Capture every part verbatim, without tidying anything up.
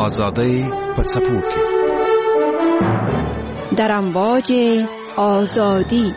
آزادی په څپو کې در امواج آزادی.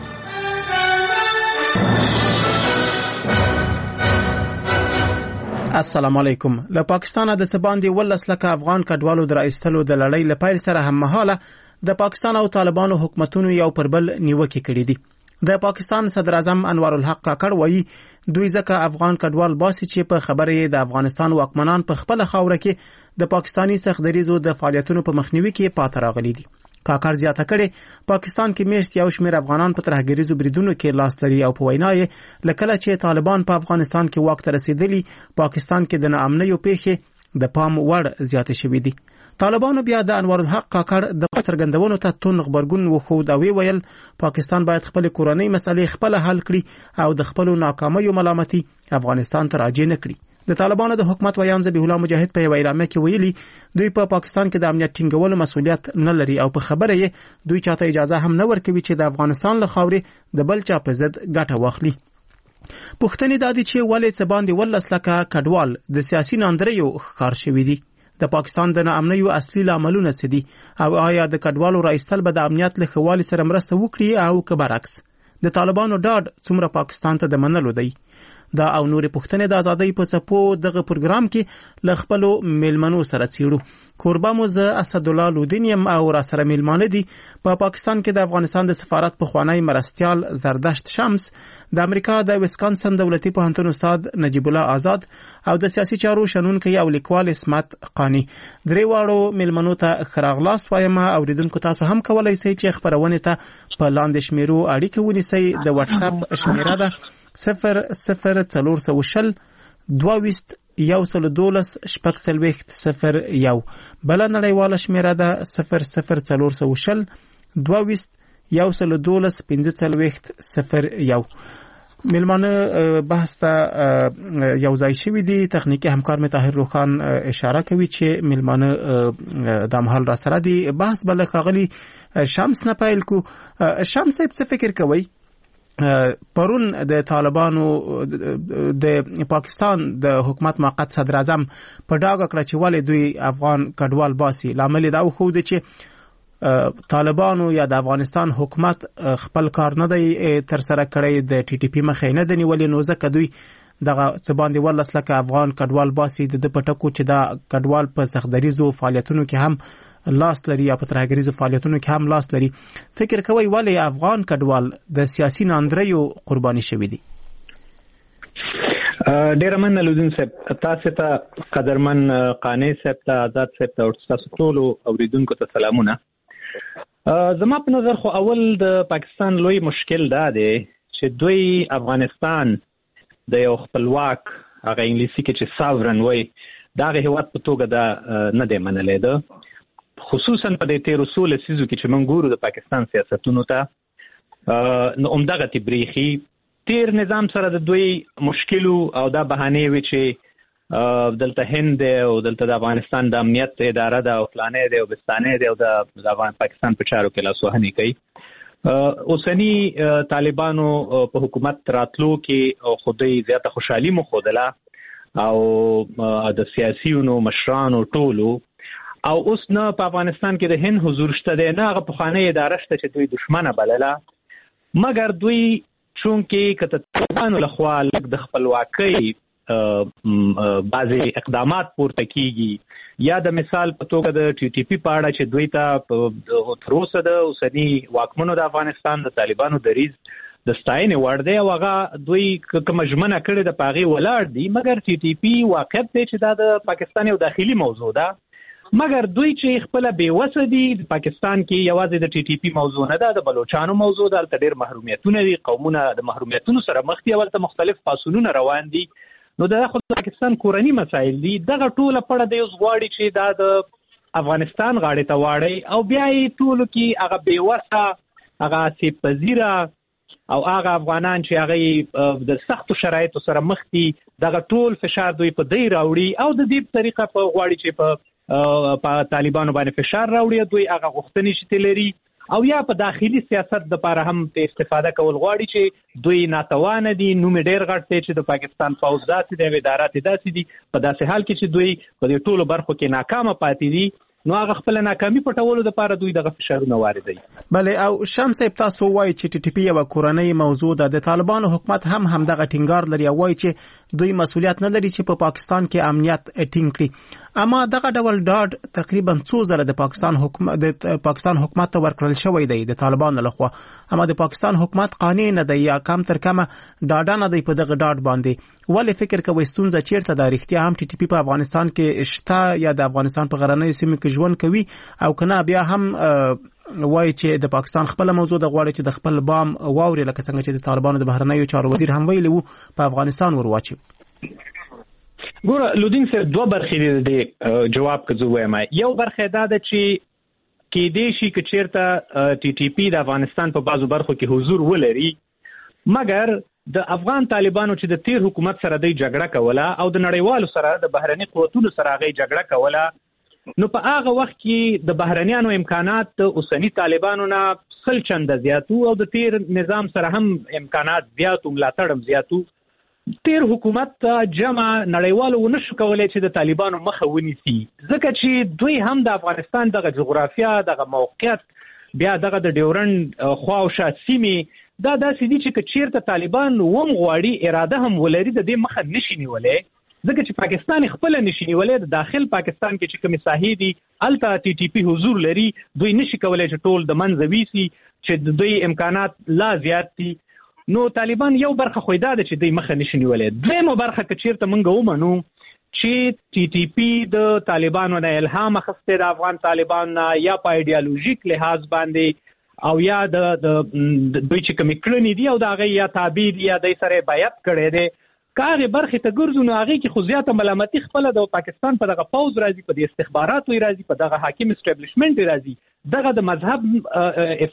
السلام علیکم. له پاکستانه د سباندې ولس لکه افغان کډوالو در ایستلو د لړۍ لپاره سره هم مهاله د پاکستان او طالبانو حکومتونو یو پر بل نیوکې کړې دي. د پاکستان صدر اعظم انوار الحق کاکړ وایي دوی ځکه افغان کډوال باسي چې په خبره یې د افغانستان واکمنان په خپل خاوره کې د پاکستانی سختدریزو د فعالیتونو په مخنیوي کې پاتې راغلي دي. کاکړ زیاته کړي پاکستان کې میشت یو شمېر افغانان په ترهګریزو بریدونو کې لاس لري او په وینا یې لکه چې طالبان په افغانستان کې واک ته رسیدلي پاکستان کې د ناامنۍ پیښې د پام وړ زیاتې شوې دي. طالبانو بیا د انوار الحق کاکړ د څرګندونو ته تون خبرګون وښود او ویل پاکستان باید خپل کورنۍ مسلې خپل حل کړي او د خپل ناکامیو ملامتي افغانستان ته راجع نه کړي. د طالبانو د حکومت ویان ذبیح الله مجاهد په یو اعلامیه کې ویلي دوی په پا پاکستان کې د امنیت ټینګولو مسؤلیت نه لري او په خبره یې دوی چاته اجازه هم نه ورکوي چې د افغانستان له خاورې د بل چا په ضد ګټه واخلي. پوښتنې دا دي چې ولې څه باندې ولس لکه کډوال د سیاسي ناندریو ښکار شوي دي. د پاکستان د ناامنیو اصلي لاملونه څه دي او آیا د کډوالو راایستل به د امنیت له ښه والي سره مرسته وکړي او که برعکس؟ د طالبانو ډاډ څومره پاکستان ته د منلو دی؟ دا او نورې پوښتنې د ازادۍ په څپو دغه پروګرام کې له خپلو میلمنو سره څیړو. کوربه مو زه اسدالله لودین یم او را سره میلمانه دي په پا پاکستان کې د افغانستان د سفارت پخوانی مرستیال زردشت شمس، د امریکا د ویسکانسن دولتي پوهنتون استاد نجیب الله آزاد او د سیاسي چارو شنونکی او لیکوال اسمت قانی. درې واړو میلمنو ته ښه راغلاست وایم. اوریدونکو تاسو هم کولی شئ چې خپرونې ته په لاندې شمیرو اړیکه ونیسئ. د واتس اپ شمیره ده صفر صفر څلور سوه شل دوه ویشت یو سل دولس شپږ څلوېښت صفر یو. بله نړیواله شمیره ده صفر صفر څلور سوه شل دوه ویشت یو سل دولس پنځه څلوېښت صفر یو. میلمانه بحث ته یو ځای شوي دي. تخنیکي همکار مې طاهر روخان اشاره کوي چې میلمانه د مهال را سره دي. بحث به له ښاغلي شمس نه پیل کو. شمس صاحب څه فکر کوئ؟ پرون د طالبانو د پاکستان د حکومت موقت صدر اعظم په ډاګه کړه چې ولې دوی افغان کډوال باسي. لامل دا وښود چې طالبانو یا د افغانستان حکومت خپل کار نه دی تر سره کړی، د ټي ټي پی مخې نه دی نیولې، نو ځکه دوی دغه څه باندې ولس لکه افغان کډوال باسي د په ټکو چې دا کډوال په سختدریزو فعالیتونو کې هم لاس لري یا په ترهګریزو فعالیتونو کې هم لاس لري. فکر کوئ ولې افغان کډوال د سیاسي ناندریو قرباني شوي دي؟ ډیره مننه لودین صاحب، تاسو ته قدرمن قانی صاحب ته آزاد صاحب ته او تاسو ټول اوریدونکو ته سلامونه. زما په نظر خو اول د پاکستان لوی مشکل دا دی چې دوی افغانستان د یو خپلواک هغه انګلیسي کې چې ساورن وای دا غي هیواد په توګه دا نه دی منلې ده، خصوصا په دې تیر اصول سيزو کې چې موږ ګورو د پاکستان سیاستونو ته نو عمدغه تبریخي تیر نظام سره د دوی مشکلو او دا بهانه وی چې دلته هند او دلته د افغانستان د امنیت اداره د او فلانه دی او بستانه دی او د افغان پاکستان په چارو کې لاسوهنه کوي. اوسنی طالبانو په حکومت راتلو کې خودي زیاته خوشحالي مخودله او د سیاسيونو مشرانو ټولو او اوس نه په افغانستان کې د هند حضور شته دی، نه هغه پخوانی اداره شته چې دوی دشمنه بلله، مګر دوی چونکې کته طالبانو لخوا د خپلواکۍ بعضې اقدامات پورته کیږي یا د مثال په توګه د ټي ټي پی په اړه چې دوی ته تر اوسه د اوسني واکمنو د افغانستان د طالبانو دریځ د ستاینې وړ دی او هغه دوی کومه ژمنه کړې ده په هغې ولاړ دي، مګر ټي ټي پی واقعیت دی چې دا د پاکستان یو داخلي موضوع ده، مګر دوی چې خپل بیوسه دي د پاکستان کې یوازې د ټي ټي پی موضوع نه ده، د بلوچستانو موضوع ده، هلته ډېر محرومیتونه دي، قومونه د محرومیتونو سره مخ دي، هلته مختلف پاڅونونه روان دي، نو دا خو د پاکستان کورني مسایل دي. دغه ټوله پړه دی اوس غواړي چې دا د افغانستان غاړې ته واړی او بیا یې ټولو کې هغه بیوسه هغه آسیب پذیره او هغه افغانان چې هغه د سختو شرایطو سره مخ دي دغه ټول فشار دوی په دی راوړي او د دې په طریقه په غواړي چې په په طالبانو باندې فشار راوړي، دوی هغه غوښتنې چې لري او یا په داخلي سیاست د لپاره هم په استفاده کول غواړي چې دوی ناتوانه دي، نوم ډیر غټ دی چې د پاکستان پوځ داسې دی، ادارات داسې دي، په داسې حال کې چې دوی په دې ټولو برخو کې ناکامه پاتې دي، نو هغه خپل ناکامي پټولو لپاره دوی دغه فشارونه واردوي. بله، او شمس صاحب تاسو وایي چې ټي ټي پی یو کورنۍ موضوع ده. د طالبانو حکومت هم همدغه ټینګار لري او وایي چې دوی مسؤلیت نه لري چې په پاکستان کې امنیت ټینګ کړي. اما دغه ډول ډاډ تقریبا څو ځله د پاکستان حکومت د پاکستان حکومت ته ورکړل شوی دی د طالبانو لخوا، اما د پاکستان حکومت قانع نه دی یا کم تر کمه ډاډه نه دی په دغه ډاډ باندې. ولې فکر کوئ ستونزه چیرته ده؟ رښتیا هم ټي ټي پی په افغانستان کې شته یا د افغانستان په غرنیو سیمو کې ژوند کوي، او کنه بیا هم وایي چې د پاکستان خپل موضوع د غواړي چې د خپل بام واوري، لکه څنګه چې د طالبانو د بهرنیو چارو وزیر هم ویلي وو په افغانستان ورواچي؟ ګوره لودین صاحب، دوه برخې دي جواب که زه وایم. یو برخه دا ده چې کېدای شي که چېرته ټي ټي پی د افغانستان په بعضو برخو کې حضور ولري، مګر د افغان طالبانو چې د تیر حکومت سره دوی جګړه کوله او د نړیوالو سره د بهرني قوتونو سره هغوی جګړه کوله، نو په هغه وخت کې د بهرنیانو امکانات د اوسني طالبانو نه سل چنده زیاتو او د تیر نظام سره هم امکانات زیاتو، ملاتړ هم زیاتو. تیر حکومت جمع نړیوالو ونشو کولی چې د طالبانو مخه ونیسي، ځکه چې دوی هم د افغانستان دغه جغرافیا، دغه موقعیت، بیا دغه د ډیورنډ خوا او شا سیمې دا داسې دي چې که چیرته طالبان وم غواړي اراده هم ولري د دې مخه نشي نیولی، ځکه چې پاکستان خپل نشي نیولی. د داخل پاکستان کې چې کومې ساحې دي هلته ټي ټي پی حضور لري، دوی نشي کولی چې ټول د منځه ویسي چې د دوی امکانات لا زیات دي. نو طالبان یو برخه خو دا ده چې دوی مخه نشي نیولی. دویمه برخه که چیرته موږ ومنو چې ټي ټي پی د طالبانو نه الهام اخیستی د افغان طالبان نه، یا په ایډیالوژیک لحاظ باندې او یا د دوی چې کومې کړنې دي او د هغې یا تابع دي یا دوی سره بیعت کړی دی، که هغې برخې ته ګرځو نو هغې کې خو زیاته ملامتي خپله د پاکستان په دغه پوځ راځي، په د استخباراتو یې راځي، په دغه حاکم اسټابلیشمنټ یې راځي. دغه د مذهب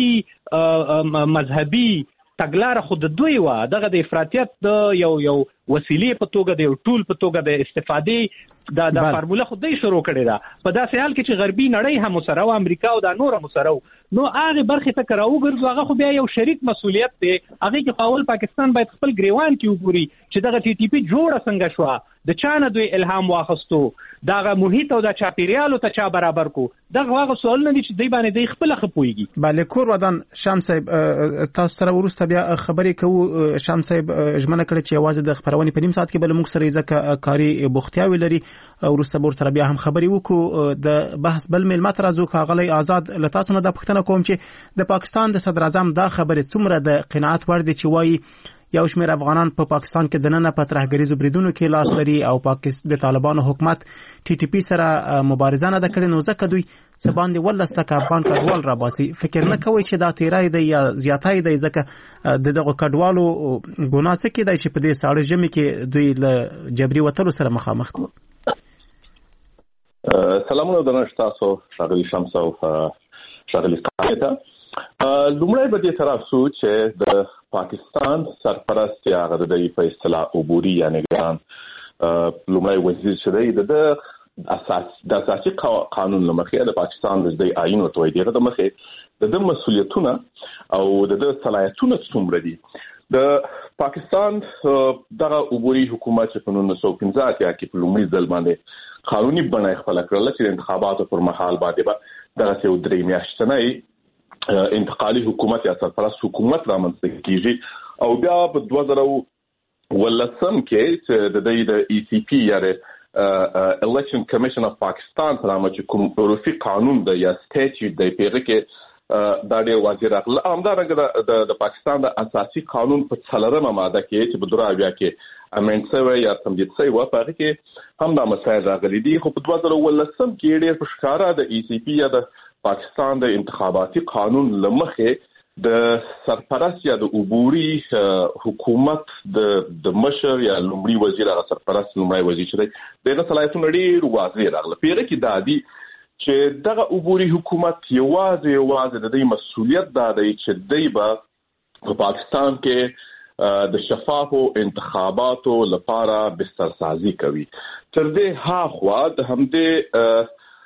افراطي مذهبي تګلاره خو د دوی وه، دغه د افراطیت د یو یو وسیلې په توګه د یو ټول په توګه د استفادې دا د فارموله خو دوی شروع کړې ده، په داسې حال کې چې غربي نړۍ هم ورسره او امریکا او دا نور هم ورسره، نو هغې برخې ته که راوګرځو هغه خو بیا یو شریک مسؤلیت دی. هغې کې خو اول پاکستان باید خپل ګریوان کې وګوري چې دغه ټي ټي پی جوړه څنګه شوه، د چا نه دوی الهام واخیستو، دغه محیط او د چاپیریالو ته چا برابر کو، دغه هغه سوالونه دي چې دوی باندې دوی خپله ښه پوهېږي. بله، کور ودان شمس صاحب تاسو سره وروسته بیا خبرې کوو. شمس صاحب ژمنه کړې چې یوازې د خپرونې په نیم ساعت کې به له موږ سره ځکه کاري بوختیاوې لري، وروسته به ورسره بیا هم خبرې وکړو. د بحث بل میلمه ته راځو. ښاغلی آزاد، له تاسو نه دا پوښتنه کوم چې د پاکستان د صدر اعظم دا خبرې څومره د قناعت وړ دي چې وایي یو شمېر افغانان په پا پاکستان کې دننه په ترهګریزو بریدونو کې لاس لري او د طالبانو حکومت ټي ټي پی سره مبارزه نه ده کړې، نو ځکه دوی څه باندې ولس لکه افغان کډوال راباسي. فکر نه کوئ چې دا تیری دی یا زیاتی دی، ځکه د دغو کډوالو ګناه څه کېدای چې په دې ساړه ژمي کې دوی له جبري وتلو سره مخامخ دي؟ سلامونه درنښت تاسو ښاغلي شمس او ښاغلي قانع. لومړی به دې طرف شو چې د پاکستان سرپرست یا هغه د په اصطلاح عبوري یا نگران لومړی وزیر چې دی د اساس د اساسي قانون له مخې د پاکستان د آئین ورته وایي دغه د مخې د مسؤلیتونه او د صلاحیتونه څومره دي. د پاکستان دغه عبوري حکومت چې په نولس سوه پنځه اتیا کې په لومړي ځل باندې قانوني بڼه یې خپله کړله چې د انتخاباتو پر مهال باندې به دغسې یو درې میاشتنی انتقالي حکومت یا سرپرست حکومت رامنځته کیږي او بیا په دوه زره ولسم کې چې د دوی د ای سی پی یا د الیکشن کمیشن اف پاکستان په نامه چې کوم عرفي قانون دی یا سټیچوټ دی په هغه کې دا ډېر واضح راغله. همدارنګه د پاکستان د اساسي قانون په څلورمه ماده کې چې په دوه اویا کې امند شوی یا تمدید شوی و په هغه کې هم دا مسایل راغلي دي، خو په دوه زره ولسم کې ډېر په ښکاره د ای سی پی یا د پاکستان د انتخاباتي قانون لمخې د سرپرست یا د عبوري حکومت د د مشر یا لومړي وزیر هغه سرپرست لومړی وزیر چې دی دغه صلاحیتونه ډېر واضح راغله. په هغه کې دا دي چې دغه عبوري حکومت یوازې یوازې د دوی مسؤلیت دا دی چې دوی به په پاکستان کې د شفافو انتخاباتو لپاره بسترسازي کوي. تر دې هاخوا د همدې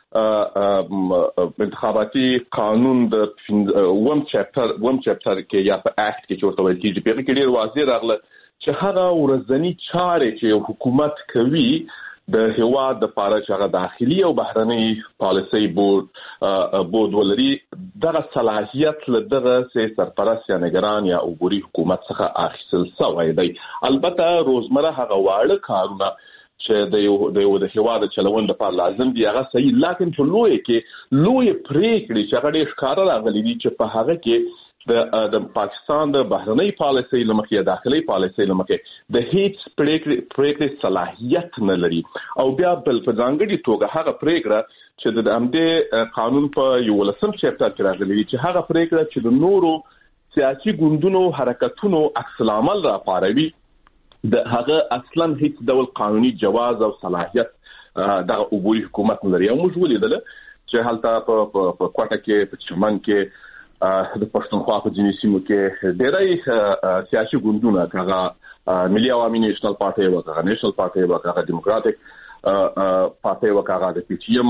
انتخاباتي قانون د وم چپټر وم چپټر کې یا په اکټ کې چورته وایي چې په کې ډیر واضح راغله چې هغه ورځنی چارې چې حکومت کوي د هیواد د لپاره چې هغه داخلي او بهرني پالیسي بورډ بورډ ولري دغه صلاحیت له دغه سرپرست یا نگران یا عبوري حکومت څخه اخیستل شوی دی. البته روزمره هغه واړه کارونه چې د یو د یو د هیواد چلوون لپاره لازم دي هغه صحیح، لکه په لوی کې لوی پریکړې چې هغه ډېر ښکاره راغلي دي چې په هغه کې د د پاکستان د بهرنۍ پالیسۍ لمخې یا داخلي پالیسۍ لمخې د هیڅ پریکړې پریکړې صلاحیت نه لري، او بیا بل په ځانګړي توګه هغه پریکړه چې د امدې قانون په یو لسم چپټر کې راغلي چې هغه پریکړه چې د نورو سیاسي ګوندونو حرکتونو عکس العمل را پاروي د هغه اصلا هیڅ ډول قانوني جواز او صلاحیت د عبوري حکومت نه لري. او موږ ولیدل چې هلته په کوټه کې په چمن کې د پښتونخوا په ځینې سیمو کې ډېری سیاسي ګوندونه هغه ملي عوامي نېشنل پارټي او هغه نېشنل پارټي او هغه ډیموکراټک پارټي او هغه د پی ټی ایم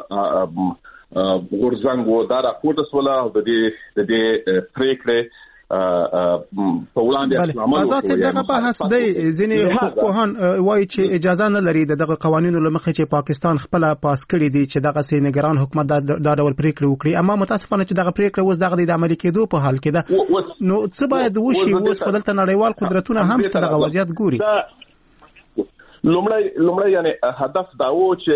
ورزنګ و دا راپورټ وسوله د دې د دې پریکړې په وړاندې اسلام آزاد څه دغه بحث دی. ځینې حقوقپوهان وایي چې اجازه نه لري دغه قوانینو لمخې چې پاکستان خپل پاس کړی دي چې دغه سي نگران حکومت دا ډول پریکړه وکړي، اما متاسفانه چې دغه پریکړه اوس دغه د عملي کېدو په حال کې ده. نو څه باید وشي؟ اوس په دلته نړیوال قدرتونه هم ستاسو وضعیت ګوري. لومړی لومړی یعنی هدف دا و چې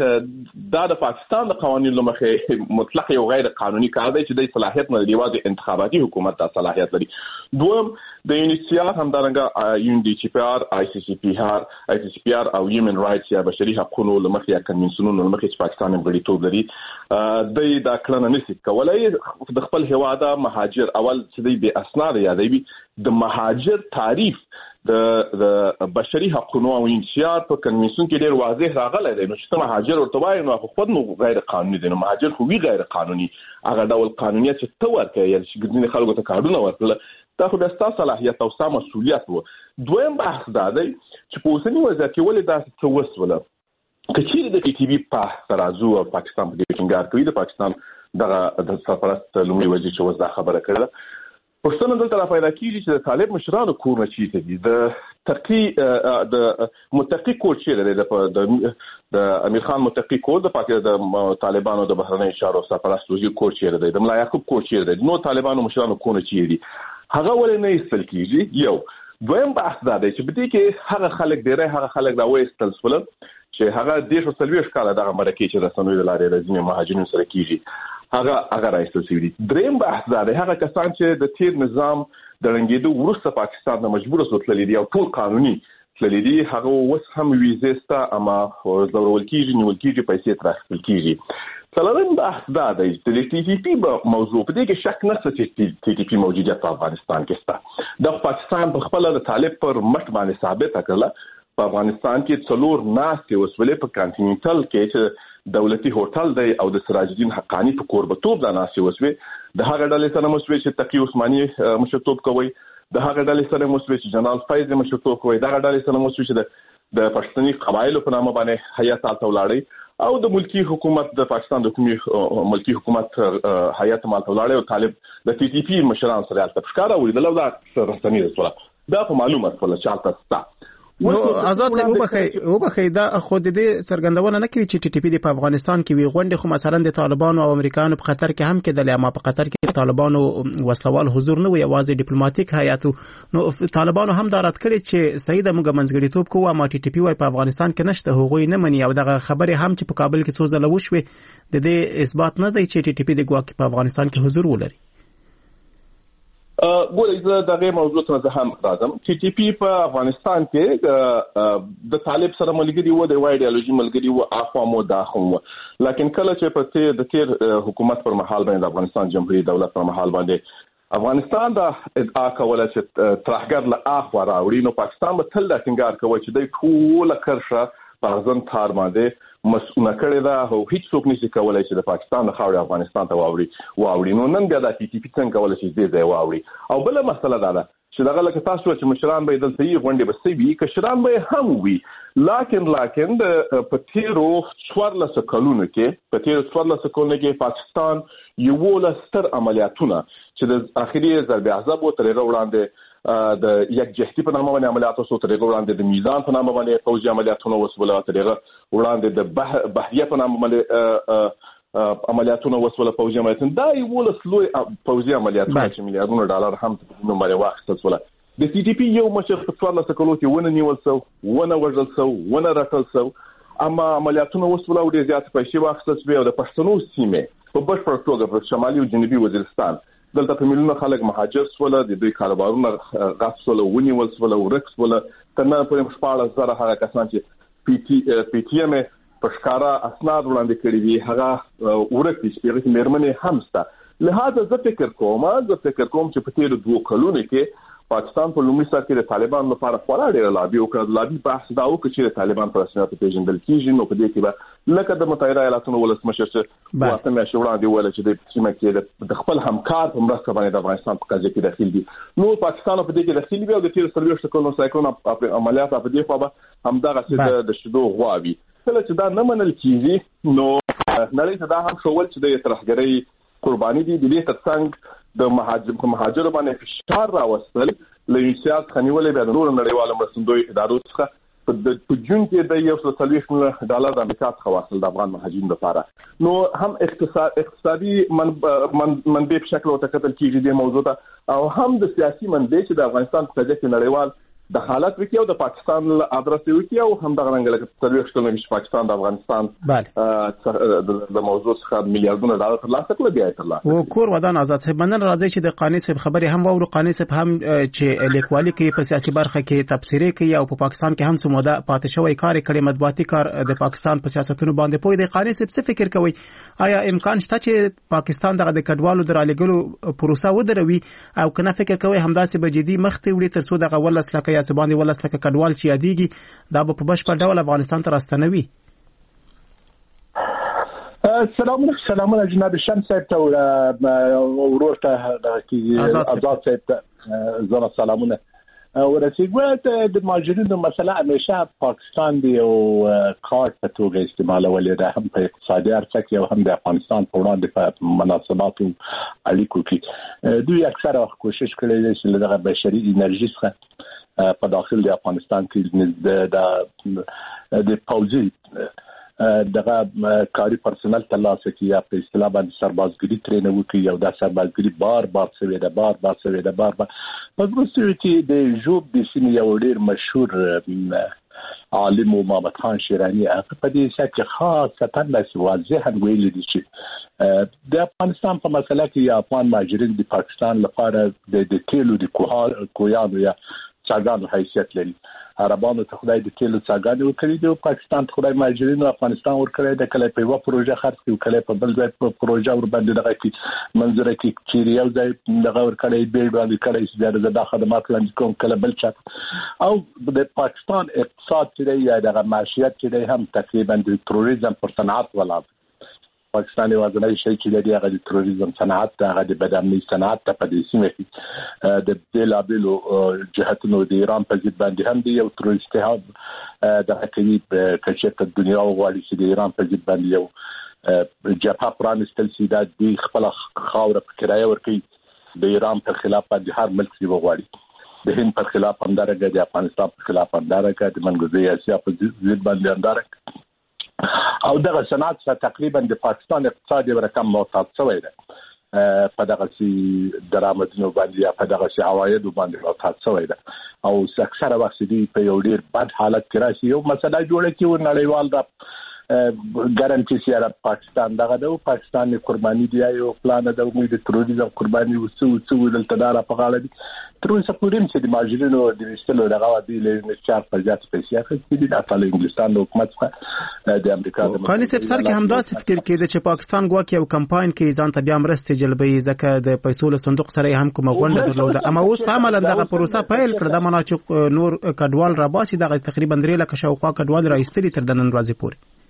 دا د پاکستان د قوانینو لمخې مطلق یو غیر قانوني کار دی چې د صلاحیت نه لري، واځي انتخاباتي حکومت د صلاحیت لري. دوم د یونیسیار همدارنګه یون ډي سي پی آر آی سی سی پی آر آی سی سی پی آر او هیومن رائټس یا بشري حقوقو لمخې یا کنونسیونونو لمخې چې پاکستان هم غړیتوب لري د دا کړنه نشي کولای د خپل هیواد مهاجر اول چې د اسناد یادوي د مهاجر تعریف د د بشري حقوقو او انشاء په کنونسیون کې ډېر واضح راغلی دی. نو چې مهاجر ورته وایي نو خو نو غیر قانوني دی، نو مهاجر خو وی غیر قانوني هغه ډول قانونیت چې تو ورته یا چې ګډنې خلکو ته کارونه ورکړل دا خو د ستاسو صلاحیت او ستاسو مسؤلیت وو. دویم بحث دا دی چې په اوسني وضعیت کې ولې دا څه وسوله کچېرې د ټي وي په ترازو او پاکستان په دې ټینګار کوي د پاکستان دغه د سرپرست لومړي وزیر چې وځه خبره کړله پښتون دلته را پیدا کیږي چې د طالب مشرانو کور نه چیته دي د ترقی د متقی کور چیرې د د امیر خان متقی کور د پاکستان د طالبانو د بهرنی چارو سرپرست وزیر کور چیرې دی د ملا یعقوب کور چیرې دی نو طالبانو مشرانو کور نه چیرې دي هغه ولې نه ایستل کیږي. یو دویم بحث دا دی چې په دې کې هغه خلک ډېری هغه خلک دا وایستل سول چې هغه د شو سلويش کاله دغه مرکه چې رسنوي د لارې رزمي مهاجرینو سره کیږي هغه هغه راځي سوي. دریم بحث دا دی هغه کسان چې د تیر نظام د رنګېدو وروسته پاکستان د مجبور اوسه تللی دی او ټول قانوني تللی دی هغه اوس هم ویزه اما ضروري کیږي نیول کیږي پیسې ترخل کیږي. څلورم بحث دا دی چې د ټي ټي پی موضوع په دې کې شک نشته چې ټي ټي پی موجودیت په افغانستان کې شته. د پاکستان په خپل د طالب پر مټ باندې ثابت کړل په افغانستان کې څلور ناستې وسولې په کانټیننټل کې چې دولتي هوټل دی او د سراج الدین حقانی په قربتوب د ناستې وسوي د هغه ډلې سره مسوي چې تقی عثماني مشرتوب کوي د هغه ډلې سره مسوي چې جنرال فیض مشرتوب کوي د هغه ډلې سره مسوي چې د پښتني قبایلو په نامه باندې هيئت تاسو ولاړی او د ملکی حکومت د پاکستان د حکومت ملکی حکومت هيئت مال ولاړی او طالب د ټي ټي پی مشران سره البته ښکارا ولیدل دا رسنۍ رسوله دا په معلومات ولا چالتہ ستا نو آزاد ته وبخې وبخې دا خو د دې څرګندونه نه کوي چې ټي ټي پی په افغانستان کې وی غونډه خو مثلا د طالبانو او امریکایانو په خطر کې هم کېدل اما په خطر کې طالبانو وسلوال حضور نه وي یوازې ډیپلوماټیک هیئت نو طالبانو هم دا رد کړی چې سید موږ منځګړیتوب کوو اما ټي ټي پی په افغانستان کې نشته هغوی نه مني او دغه خبره هم چې په کابل کې څو ځله وشوي د دې اثبات نه دی چې ټي ټي پی د ګواکې په افغانستان کې حضور ولري. ګورې زه دغه موضوع ته زه هم راځم. ټي ټي پی په افغانستان کې د طالب سره ملګری و د وایډیالوژي ملګری و اخوا مو داخم و لکه کله چې په تیر د تیر حکومت پر مهال باندې د افغانستان جمهوریت دولت پر مهال باندې افغانستان د ادعا کوله چې ترهګر له اخوا راوړي نو پاکستان به تل د ټینګار کوي چې د ټول کرشه په ځن تار باندې مسؤل کړي دا هو هیڅ څوک نشي کولای چې د پاکستان د خاورې افغانستان ته واوړي واوړي نو نن بیا د ټي ټي پی څنګه کولای شي دې ځای واوړي. او بل مسله دا ده چې دغه لکه تاسو چې مشران به دلته یې غونډې به سوي کشران به هم وي لکن لکن د پتیرو څوارلس کلونو کې پتیرو څوارلس کلونو کې پاکستان یو لستر عملیاتونه چې د اخیری ضرب عذاب او ترغه وړاندې د یک جهتي په نامه باندې عملیات وسو ترغه وړاندې د میزان په نامه باندې فوجي عملیاتونه وسوله ترغه وړاندې د بحریه په نامه باندې عملیاتونه وسوله فوجي عملیاتونه دا یو لسلوي فوجي عملیاتونه چې میلیارډونه ډالر هم په نوم باندې واخیستل وسوله د سی ټي پی یو مشر په څوارلس کلو کې ونه نیول سو ونه وژل سو ونه راټل سو اما عملیاتونه وسوله او ډېر زیات پیسې واخیستل شوې او د پښتنو سیمې په بشپړ توګه په شمالي او جنوبي وزیرستان دلته په میلیونونو خلک مهاجر سول د دوی کاروبارونه غصب سول ونیول سول او رکس سول تنه په شپاړس زره هغه کسان چې پی ټي پی ټي ایم په ښکارا اسناد وړاندې کړي دي هغه ورکه چې میرمنې همسته لهدا زه فکر کوم زه فکر کوم چې په تیر دوه کلونو کې پاکستان په لومړي سر کې د طالبان لپاره خورا ډېر لابي او کړه لابي بحث دا وکړي چې د طالبان پر رسمیت پیژندل کیږي نو په دې کې به لکه د متحده ایالاتونو ولسمشر چې واته مې شوړان دی ول چې د سیمه کې د خپل همکار په مرسته باندې د افغانستان په قضیه کې داخل دي نو پاکستان په دې کې داخلي وي او د تیر سرویس کولو سایکلون عملیات په دې خوا به همدغه چې د شدو غواوي کله چې دا نه منل کیږي نو نړۍ ته دا هم شول چې د ترهګرۍ قرباني دي د دې ترڅنګ د مهاجر مهاجر باندې فشار راوستل لږه خنیولې به نور نړیوال مرستندوی ادارو څخه په جون کې د یو څه څلوېښت ډالر د امریکا څخه واصل د افغان مهاجرینو لپاره نو هم اقتصاد اقتصادي من منبع په شکل او تکتل کېږي د موضوع ته او هم د سیاسي منبع چې د افغانستان په ځای کې نړیوال د حالت وکي او د پاکستان ادرس وکي او هم دغه رنګ لکه څلوېښت کلونه چې پاکستان د افغانستان د موضوع څخه میلیارډونه ډالر ترلاسه کړل بیا ترلاسه او کور ودان آزاد صاحب بندن راځي چې د قانی صاحب خبري هم وورو قانی صاحب هم چې لیکوالي کې په سیاسي برخه کې تبصره کوي او په پاکستان کې هم سموده پاتې شوی کار کړي مطبوعاتي کار د پاکستان په سیاستونو باندې پوي د قانی صاحب څه فکر کوي آیا امکان شته چې پاکستان دغه د کډوالو درالګلو پروسه ودروي او کنه فکر کوي همداسې به جدي مخ ته وړي ترڅو دغه ولس لکه یا باندې ولسلکه کډوال چې یادېږي دا په بشپړ ډول افغانستان ته راستنوي سلامونه سلامونه جناب شمس صاحب ته ورور ته آزاد صاحب ته زما سلامونه ورسېږي د مهاجرینو مسله همیشه پاکستان دی او کارت په توګه استعمالول دا هم په اقتصادي ارڅ کې او هم د افغانستان په وړاندې په مناسباتو اړیکو کې دوی اکثره وخت کوشش کړی دی چې دغه بشري انرژي څخه په داخل د افغانستان کې د د پوځي دغه کاری پرسنل ترلاسه کی یا په اصطلاح باندې سربازګری ترې نه وکي یو د سربازګری بار بار سوي ده بار بار سوي ده بار بار په ګروسو کې د جوب د سیمې یو ډیر مشهور عالم محمد خان شیرانی هغه په دې څه کې خاصه تاسو واضح ویل دي چې د افغانستان په مسله کې یا افغان مهاجرین د پاکستان لپاره د تیلو د کوهانو یا څاګانو حیثیت لري عربانو ته خدای د تیلو څاګانې ورکړي دي او پاکستان ته خدای مهاجرینو افغانستان ورکړي د کله په یو پروژه خرڅ کړي کله په بل ځای په پروژه ور باندې دغه کې منظره کې چې یو ځای دغه ورکړي بیل باندې کړي چې د خدمات لاندې کوم کله بل چا او د پاکستان اقتصاد چې یا دغه معیشت چې هم تقریبا د تروریزم پر صنعت ولاړ پاکستاني وازنای شي چې د هغه د تروریزم صنعت د هغه د بدامني صنعت ته په دې سیمه کې د بلابلو جهتونو د ایران په ضد باندې هم دی یو تروریستي هم د حقیقي کچته دنیا غواړي چې د ایران په ضد باندې یو جبهه پرانستل سي د خپل خاور په کرایه ورکړي د ایران په خلاف باندې هر ملک دی غواړي د هند په خلاف همدارنګه د افغانستان په خلاف همدارنګه د منګوزي اسیا په ضد باندې همدارنګه او دغه صنعت څخه تقریبا د پاکستان اقتصادي رقم محتاط شوی دی په دغه سي درآمدونو باندې یا په دغه سي عواید باندې محتاط شوی دی او اکثره وخت دی په یو ډیر بد حالت کې راشي یو مسله جوړه کی نړیوال دا ګارانټي سره پاکستان دغه د پاکستان قرباني دی یو پلان د امید تروریزم قرباني وسو وسو دلته دارا په غاړه دي تر اوسه پورې چې د ماجرینو د وشتلو دغه دی له چار په ځات پیسې اخیستي دي د افغان انګلستان حکومت څخه د امریکا د قانی صاحب سر کې همداسې فکر کېده چې پاکستان ګواکې یو کمپاین کې ځان ته بیا مرستې جلبوي ځکه د پیسو له صندوق سره هم کومه غونډه درلوده اما اوس عملاً دغه پروسه پیل کړه د مناچق نور کډوال را باسي دغه تقریبا درې لک شاوخوا کډوال را ایستلي تر د نن ورځې پورې